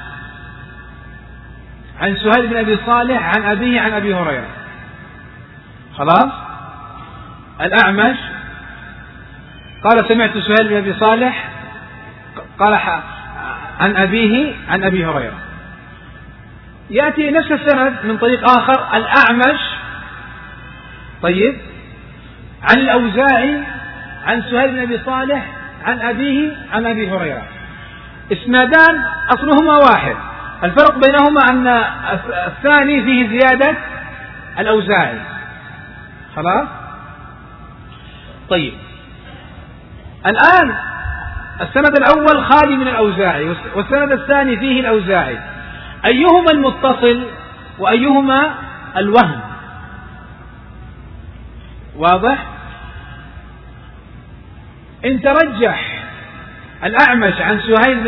عن سهيل بن أبي صالح عن أبيه عن أبي هريرة. خلاص، الأعمش قال سمعت سهيل بن أبي صالح قال عن أبيه عن أبي هريرة. يأتي نفس السند من طريق آخر الأعمش، طيب، عن الأوزاعي عن سهيل بن أبي صالح عن أبيه عن أبي هريرة. اسنادان أصلهما واحد، الفرق بينهما أن الثاني فيه زيادة الأوزاعي. خلاص؟ طيب، الآن السند الأول خالي من الأوزاعي والسند الثاني فيه الأوزاعي، أيهما المتصل وأيهما الوهم؟ واضح؟ إن ترجح الأعمش عن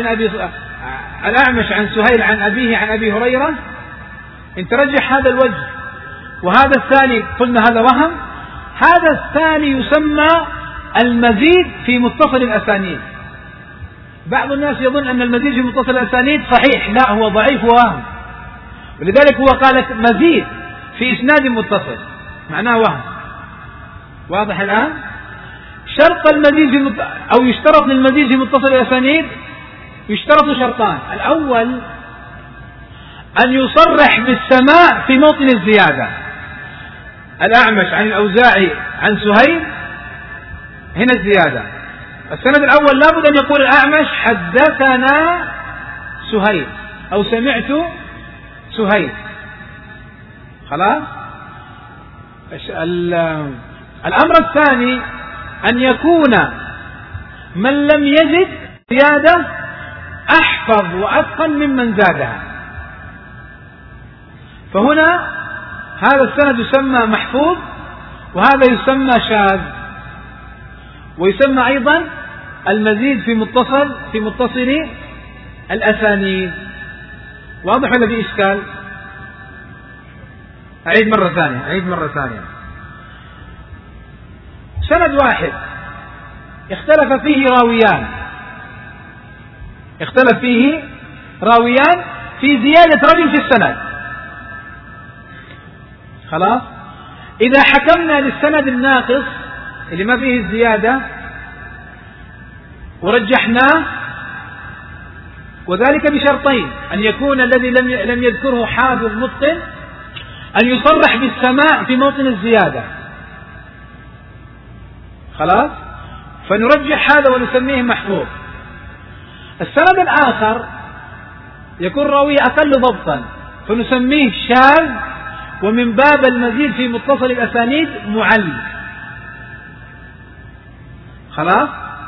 سهيل عن أبيه عن أبي هريرة، إن ترجح هذا الوجه وهذا الثاني قلنا هذا وهم، هذا الثاني يسمى المزيد في متصل الأسانيد. بعض الناس يظن أن المزيد في متصل الأسانيد صحيح، لا، هو ضعيف ووهم، ولذلك هو قال مزيد في إسناد متصل، معناه وهم. واضح الآن؟ شرط المزيد أو يشترط للمزيد في متصل الأسانيد، يشترط شرطان. الأول أن يصرح بالسماع في موطن الزيادة. الأعمش عن الأوزاعي عن سهيل، هنا الزيادة. السند الأول لابد أن يقول الأعمش حدثنا سهيل أو سمعت سهيل. خلاص. الأمر الثاني أن يكون من لم يزد زيادة أحفظ وأتقن ممن زادها. فهنا هذا السند يسمى محفوظ، وهذا يسمى شاذ، ويسمى أيضا المزيد في متصل الأسانيد. واضح ولا في إشكال؟ أعيد مرة ثانية. سند واحد اختلف فيه راويان في زيادة رجل في السند. خلاص. إذا حكمنا للسند الناقص اللي ما فيه الزيادة ورجحناه، وذلك بشرطين: أن يكون الذي لم يذكره حافظ متقن، أن يصرح بالسماع في موطن الزيادة. خلاص. فنرجح هذا ونسميه محفوظ. السند الآخر يكون راوي أقل ضبطا، فنسميه شاذ، ومن باب المزيد في متصل الأسانيد معل. خلاص.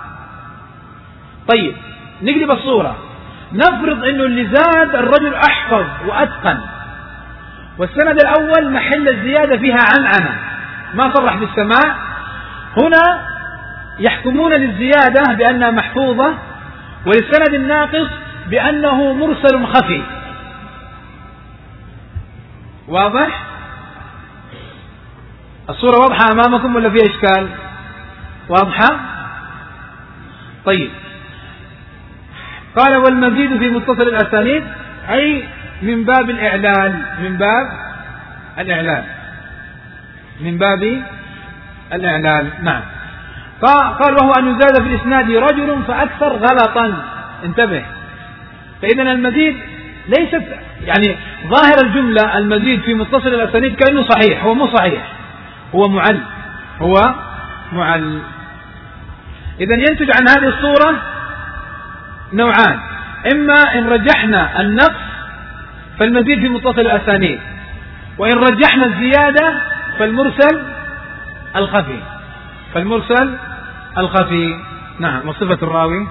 طيب، نقلب الصورة. نفرض أنه اللي زاد الرجل أحفظ وأتقن، والسند الأول محل الزيادة فيها عنعنة، ما صرح بالسماع. هنا يحكمون للزيادة بأنها محفوظة، وللسند الناقص بأنه مرسل خفي. واضح؟ الصورة واضحة أمامكم ولا فيها إشكال؟ واضحة؟ طيب. قال والمزيد في متصل الأسانيد أي من باب الإعلال، نعم. قال وهو أن يزاد في الإسناد رجل فأكثر غلطا. انتبه. فإذا المزيد ليست يعني ظاهر الجملة المزيد في متصل الأسانيد كأنه صحيح، هو مو صحيح، هو معل. إذا ينتج عن هذه الصورة نوعان: إما إن رجحنا النقص فالمزيد في متصل الأسانيد، وإن رجحنا الزيادة فالمرسل الخفي. نعم. وصفة الراوي.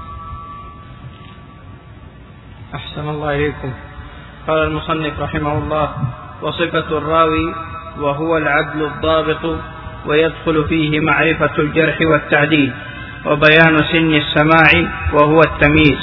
أحسن الله إليكم. قال المصنف رحمه الله: وصفة الراوي وهو العدل الضابط، ويدخل فيه معرفة الجرح والتعديل، وبيان سن السماع وهو التمييز،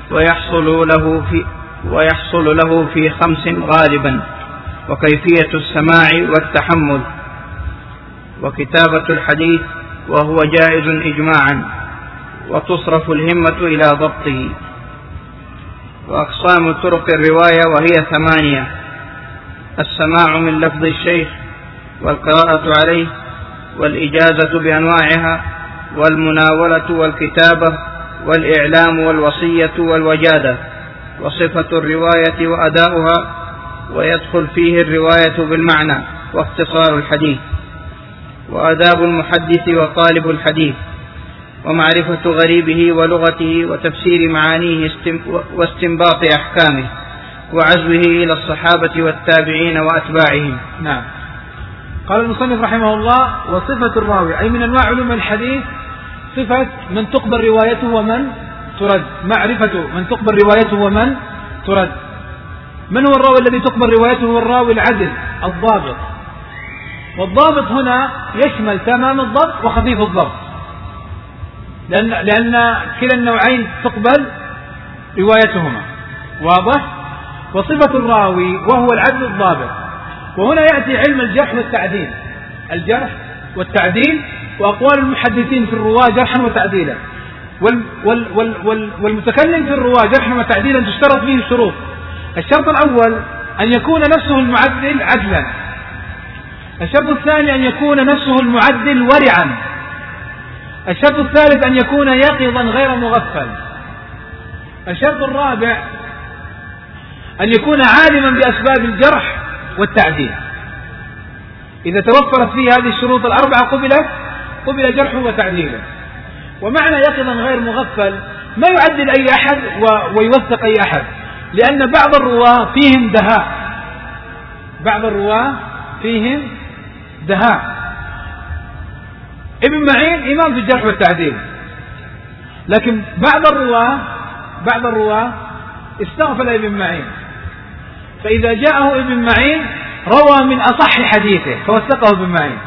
ويحصل له في 5 غالبا: وكيفية السماع والتحمل، وكتابة الحديث وهو جائز إجماعا، وتصرف الهمة إلى ضبطه. وأقسام طرق الرواية وهي 8: السماع من لفظ الشيخ، والقراءة عليه، والإجازة بأنواعها، والمناولة والكتابة، والإعلام والوصية والوجادة، وصفة الرواية وأداؤها، ويدخل فيه الرواية بالمعنى واختصار الحديث، وآداب المحدث وطالب الحديث، ومعرفة غريبه ولغته وتفسير معانيه واستنباط أحكامه، وعزوه إلى الصحابة والتابعين وأتباعهم. نعم. قال المصنف رحمه الله: وصفة الراوي أي من أنواع علوم الحديث صفة من تقبل روايته ومن ترد، معرفة من تقبل روايته ومن ترد. من هو الراوي الذي تقبل روايته؟ هو الراوي العدل الضابط. والضابط هنا يشمل تمام الضبط وخفيف الضبط، لأن كلا النوعين تقبل روايتهما. واضح؟ وصفة الراوي وهو العدل الضابط. وهنا يأتي علم الجرح والتعديل، وأقوال المحدثين في الرواة جرحا وتعديلا، والمتكلم في الرواة جرحا وتعديلا تشترط فيه شروط. الشرط الأول أن يكون نفسه المعدل عدلا. الشرط الثاني أن يكون نفسه المعدل ورعا. الشرط الثالث أن يكون يقظا غير مغفل. الشرط الرابع أن يكون عالما بأسباب الجرح والتعديل. إذا توفرت فيه هذه الشروط الأربعة قبل جرحه وتعديله. ومعنى يقظا غير مغفل ما يعدل أي أحد ويوثق أي أحد، لأن بعض الرواة فيهم دهاء، بعض الرواة فيهم دهاء. ابن معين إمام في الجرح والتعديل، لكن بعض الرواة استغفل ابن معين، فإذا جاءه ابن معين روى من أصح حديثه فوثقه ابن معين،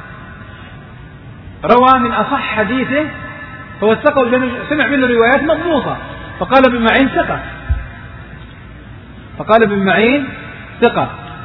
روى من أصح حديثه فوثقه، سمع منه روايات مضبوطة فقال ابن معين ثقة، فقال ابن معين ثقة.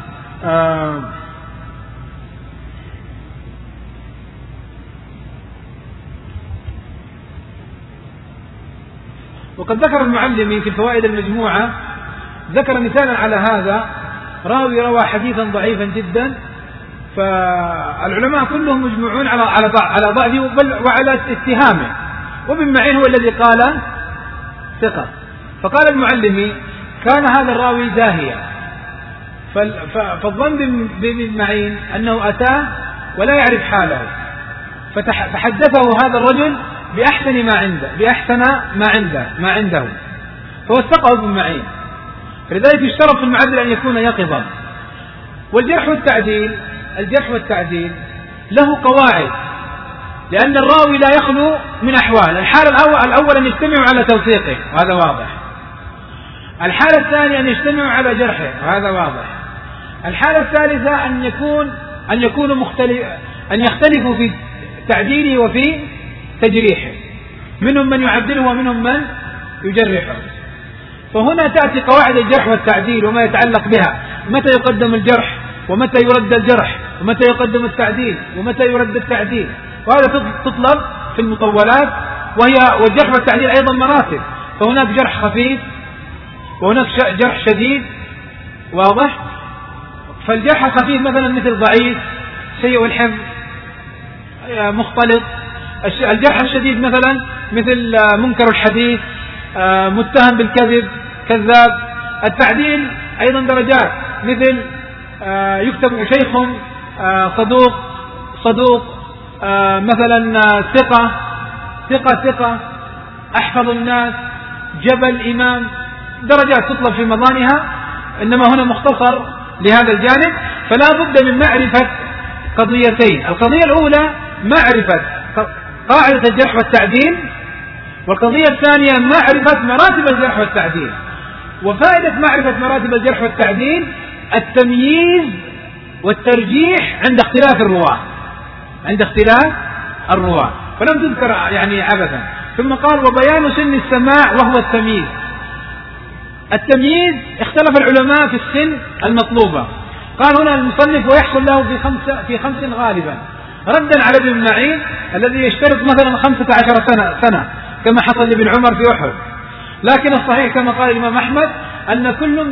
وقد ذكر المعلمي في الفوائد المجموعة، ذكر مثالا على هذا، راوي روى حديثا ضعيفا جدا، فالعلماء كلهم مجمعون على ضعفه وعلى اتهامه، وابن معين هو الذي قال ثقة. فقال المعلمي كان هذا الراوي داهيا، فالظن بابن معين أنه أتاه ولا يعرف حاله، فحدثه هذا الرجل بأحسن ما عنده فوثقه ابن معين. فلذلك يشترط في المعدل أن يكون يقظا. والجرح والتعديل له قواعد، لأن الراوي لا يخلو من أحوال. الحالة الأول أن يجتمعوا على توثيقه وهذا واضح، الحالة الثانية أن يجتمعوا على جرحه وهذا واضح، الحالة الثالثة أن يختلفوا في تعديله وفي تجريحه، منهم من يعدله ومنهم من يجرحه. فهنا تأتي قواعد الجرح والتعديل وما يتعلق بها، متى يقدم الجرح ومتى يرد الجرح، ومتى يقدم التعديل ومتى يرد التعديل، وهذا تطلب في المطولات. والجرح والتعديل أيضا مراتب، فهناك جرح خفيف وهناك جرح شديد، واضح. فالجرح الخفيف مثلا مثل ضعيف، سيء الحفظ، مختلط. الجرح الشديد مثلا مثل منكر الحديث، متهم بالكذب، كذاب. التعديل أيضا درجات، مثل يكتب شيخ صدوق مثلا ثقة أحفظ الناس، جبل إمام، درجات تطلب في مضانها، إنما هنا مختصر لهذا الجانب. فلا بد من معرفة قضيتين: القضية الأولى معرفة قاعدة الجرح والتعديل، والقضية الثانية معرفة مراتب الجرح والتعديل. وفائدة معرفة مراتب الجرح والتعديل التمييز والترجيح عند اختلاف الرواة، فلم تذكر يعني عبثا. ثم قال: وبيان سن السماع وهو التمييز. التمييز اختلف العلماء في السن المطلوبة. قال هنا المصنف: ويحصل له في 5 غالبا، ردا على ابن معين الذي يشترط مثلا 15 سنة كما حصل لابن عمر في أحد. لكن الصحيح كما قال الإمام أحمد أن كل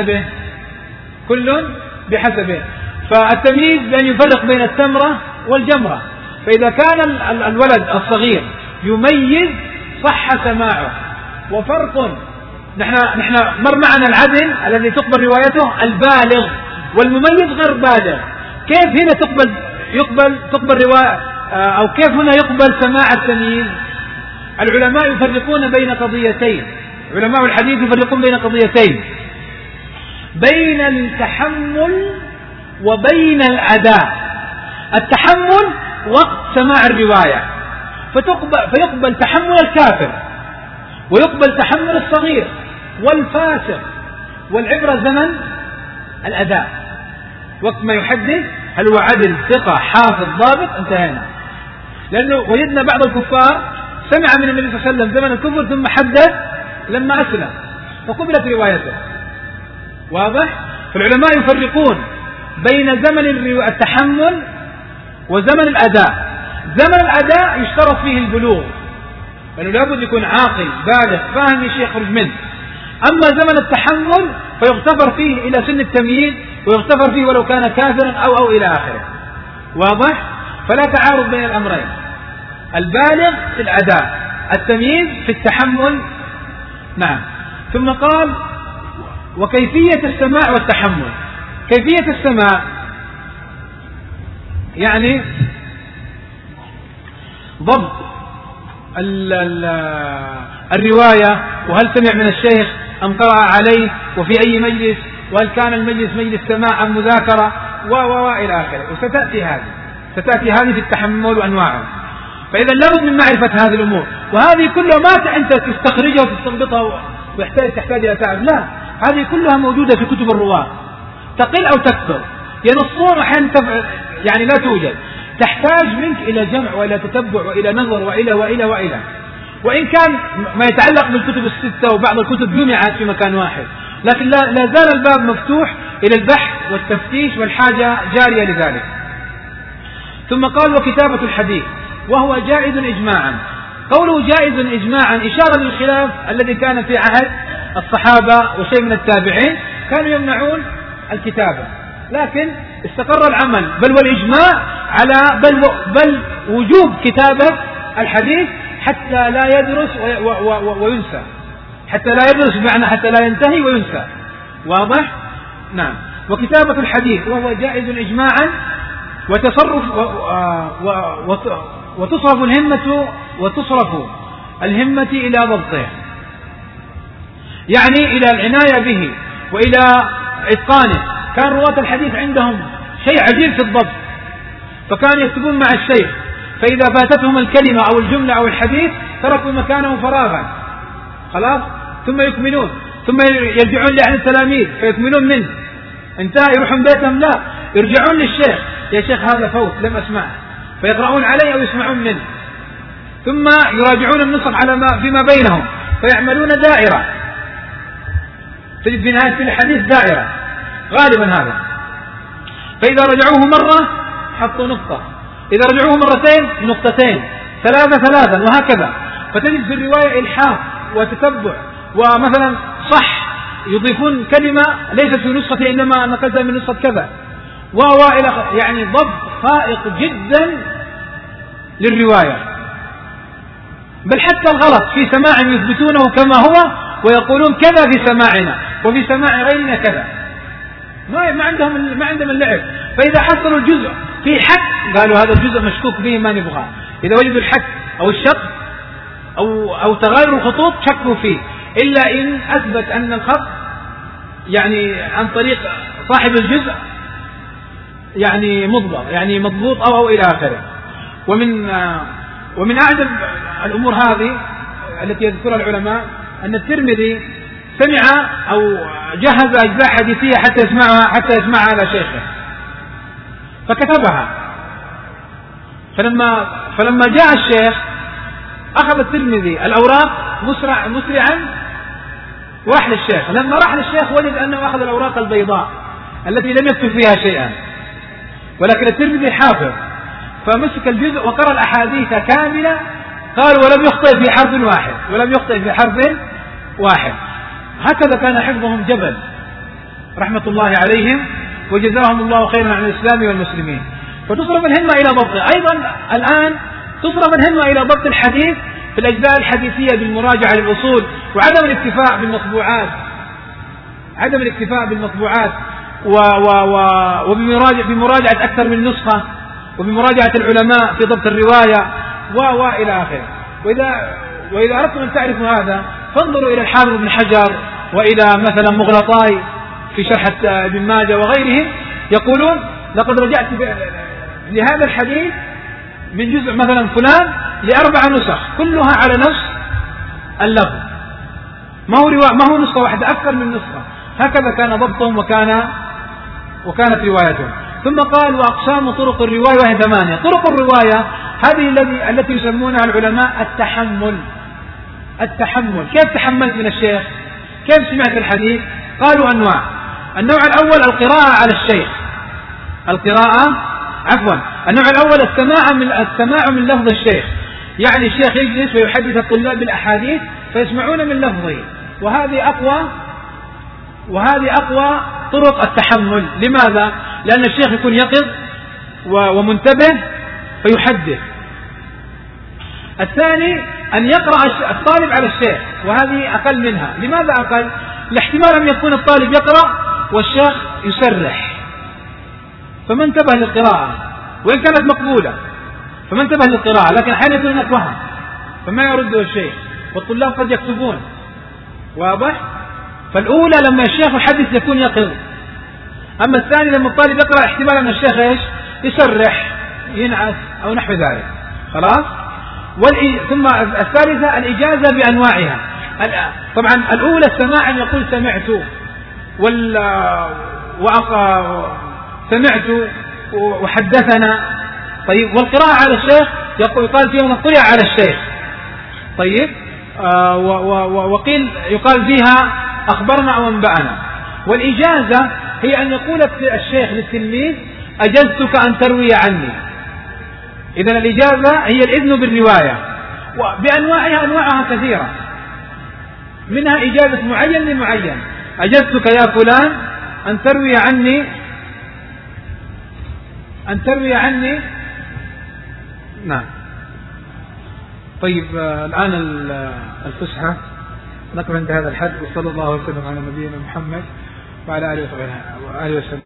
بحسبه. فالتمييز بأن يفرق بين التمرة والجمرة، فإذا كان الولد الصغير يميز صح سماعه. وفرق، نحن مر معنا العدل الذي تقبل روايته البالغ، والمميز غير بالغ. كيف هنا تقبل رواية، أو كيف هنا يقبل سماع التمييز؟ العلماء يفرقون بين قضيتين، علماء الحديث يفرقون بين قضيتين: بين التحمل وبين الأداء. التحمل وقت سماع الرواية، فيقبل تحمل الكافر ويقبل تحمل الصغير والفاسق، والعبرة زمن الأداء، وقت ما يحدث هل هو عدل ثقة حافظ ضابط، انتهينا. لأنه وجدنا بعض الكفار سمع من النبي صلى الله عليه وسلم زمن الكفر ثم حدث لما أسلم فقبلت روايته، واضح. فالعلماء يفرقون بين زمن التحمل وزمن الأداء. زمن الأداء يشترط فيه البلوغ، لأنه لابد يكون عاقل بالغ فاهم ايش يخرج منه. أما زمن التحمل فيغتفر فيه إلى سن التمييز، ويغتفر فيه ولو كان كافرا أو إلى آخره، واضح. فلا تعارض بين الأمرين: البالغ في الأداء، التمييز في التحمل. نعم. ثم قال: وكيفية السماع والتحمل. كيفية السماع يعني ضبط الرواية، وهل سمع من الشيخ أم قرأ عليه، وفي أي مجلس، وهل كان المجلس مجلس سماع أم مذاكرة، وإلى آخره. ستأتي هذه في التحمل وأنواعه. فإذا لابد من معرفة هذه الأمور، وهذه كلها ما أنت تستخرجها وتستنبطها تحتاج إلى تعب، لا، هذه كلها موجودة في كتب الرواة، تقل أو تكثر، ينصون أحيانا يعني لا توجد، تحتاج منك إلى جمع وإلى تتبع وإلى نظر وإلى. وإن كان ما يتعلق بالكتب الستة وبعض الكتب جمعت في مكان واحد، لكن لا زال الباب مفتوح إلى البحث والتفتيش، والحاجة جارية لذلك. ثم قال وكتابة الحديث وهو جائز إجماعا. قوله جائز إجماعا إشارة للخلاف الذي كان في عهد الصحابة وشيء من التابعين، كانوا يمنعون الكتابة، لكن استقر العمل بل والإجماع على بل وجوب كتابة الحديث حتى لا يدرس وينسى، حتى لا يدرس بمعنى حتى لا ينتهي وينسى. واضح؟ نعم. وكتابة الحديث وهو جائز إجماعا، وتصرف الهمة إلى ضبطه، يعني إلى العناية به وإلى إتقانه. كان رواة الحديث عندهم شيء عجيب في الضبط، فكانوا يكتبون مع الشيخ، فإذا فاتتهم الكلمة أو الجملة أو الحديث تركوا مكانه فراغا، خلاص، ثم يكملون، ثم يرجعون لعن التلاميذ فيكملون منه، انتهى، يروحون بيتهم، لا، يرجعون للشيخ، يا شيخ هذا فوت لم أسمعه، فيقرؤون عليه أو يسمعون منه، ثم يراجعون النصف على فيما بينهم، فيعملون دائرة، تجد في نهاية الحديث دائرة غالبا هذا. فإذا رجعوه مرة حطوا نقطة، إذا رجعوه مرتين نقطتين، ثلاثة، وهكذا. فتجد في الرواية إلحاق وتتبع، ومثلا صح يضيفون كلمة ليست في نسخة إنما نقلتها من نسخة كذا، يعني ضبط فائق جدا للرواية. بل حتى الغلط في سماع يثبتونه كما هو، ويقولون كذا في سماعنا وفي سماع غيرنا كذا، ما عندهم اللعب. فإذا حصلوا الجزء في حك قالوا هذا الجزء مشكوك به ما نبغاه، إذا وجدوا الحك أو الشق أو تغير الخطوط شكوا فيه، إلا إن أثبت أن الخط يعني عن طريق صاحب الجزء يعني مضبط، يعني مضبوط أو إلى آخره. ومن أعجب الأمور هذه التي يذكرها العلماء أن الترمذي سمع أو جهز أجزاء حديثية حتى يسمعها على شيخه فكتبها. فلما جاء الشيخ أخذ الترمذي الأوراق مسرعا وراح للشيخ. لما راح للشيخ وجد أنه أخذ الأوراق البيضاء التي لم يكتب فيها شيئا، ولكن الترمذي حافظ، فمسك الجزء وقرأ الأحاديث كاملة، قال ولم يخطئ في حرف واحد. هكذا كان حفظهم جبل رحمة الله عليهم، وجزاهم الله خيرا عن الإسلام والمسلمين. فتصرف الهمة إلى ضبطه. أيضا الآن تصرف الهمة إلى ضبط الحديث في الأجزاء الحديثية بالمراجعة للأصول، وعدم الاكتفاء بالمطبوعات وبمراجعة أكثر من نسخة، وبمراجعة العلماء في ضبط الرواية وإلى آخره. وإذا أردتم أن تعرفوا هذا فانظروا إلى الحافظ ابن حجر، وإلى مثلا مغلطاي في شرح ابن ماجه وغيرهم، يقولون لقد رجعت لهذا الحديث من جزء مثلا فلان ل4 نسخ كلها على نفس اللفظ، ما هو نسخة واحدة، أكثر من نسخة. هكذا كان ضبطهم وكانت روايتهم. ثم قال وأقسام طرق الرواية وهي 8. طرق الرواية هذه التي يسمونها العلماء التحمل. كيف تحملت من الشيخ؟ كيف سمعت الحديث؟ قالوا أنواع. النوع الأول القراءة على الشيخ، النوع الأول السماع من لفظ الشيخ، يعني الشيخ يجلس ويحدث الطلاب بالأحاديث فيسمعون من لفظه، وهذه أقوى طرق التحمل. لماذا؟ لأن الشيخ يكون يقظ ومنتبه فيحدث. الثاني أن يقرأ الطالب على الشيخ، وهذه أقل منها. لماذا أقل؟ الاحتمال أن يكون الطالب يقرأ والشيخ يسرح، فما انتبه للقراءة وإن كانت مقبولة، فما انتبه للقراءة، لكن أحيانا يكون هناك وهم فما يرده الشيخ، والطلاب قد يكتبون. واضح؟ فالأولى لما الشيخ يحدث يكون يقظ، أما الثاني لما الطالب يقرأ احتمال أن الشيخ إيش؟ يسرح، ينعس أو نحو ذلك. خلاص؟ ثم الثالثة الإجازة بأنواعها. طبعا الأولى السماع يقول سمعت، سمعت وحدثنا. طيب، والقراءة على الشيخ يقال فيها قرأ على الشيخ. طيب، وقيل يقال فيها أخبرنا أو أنبأنا. والإجازة هي أن يقول الشيخ للتلميذ أجزتك أن تروي عني. إذن الإجازة هي الإذن بالرواية، وبأنواعها أنواعها كثيرة، منها إجازة معين لمعين، أجزتك يا فلان أن تروي عني. نعم. طيب، الآن الفسحة نقف عند هذا الحد، وصلى الله وسلم على نبينا محمد وعلى آله وصحبه وسلم.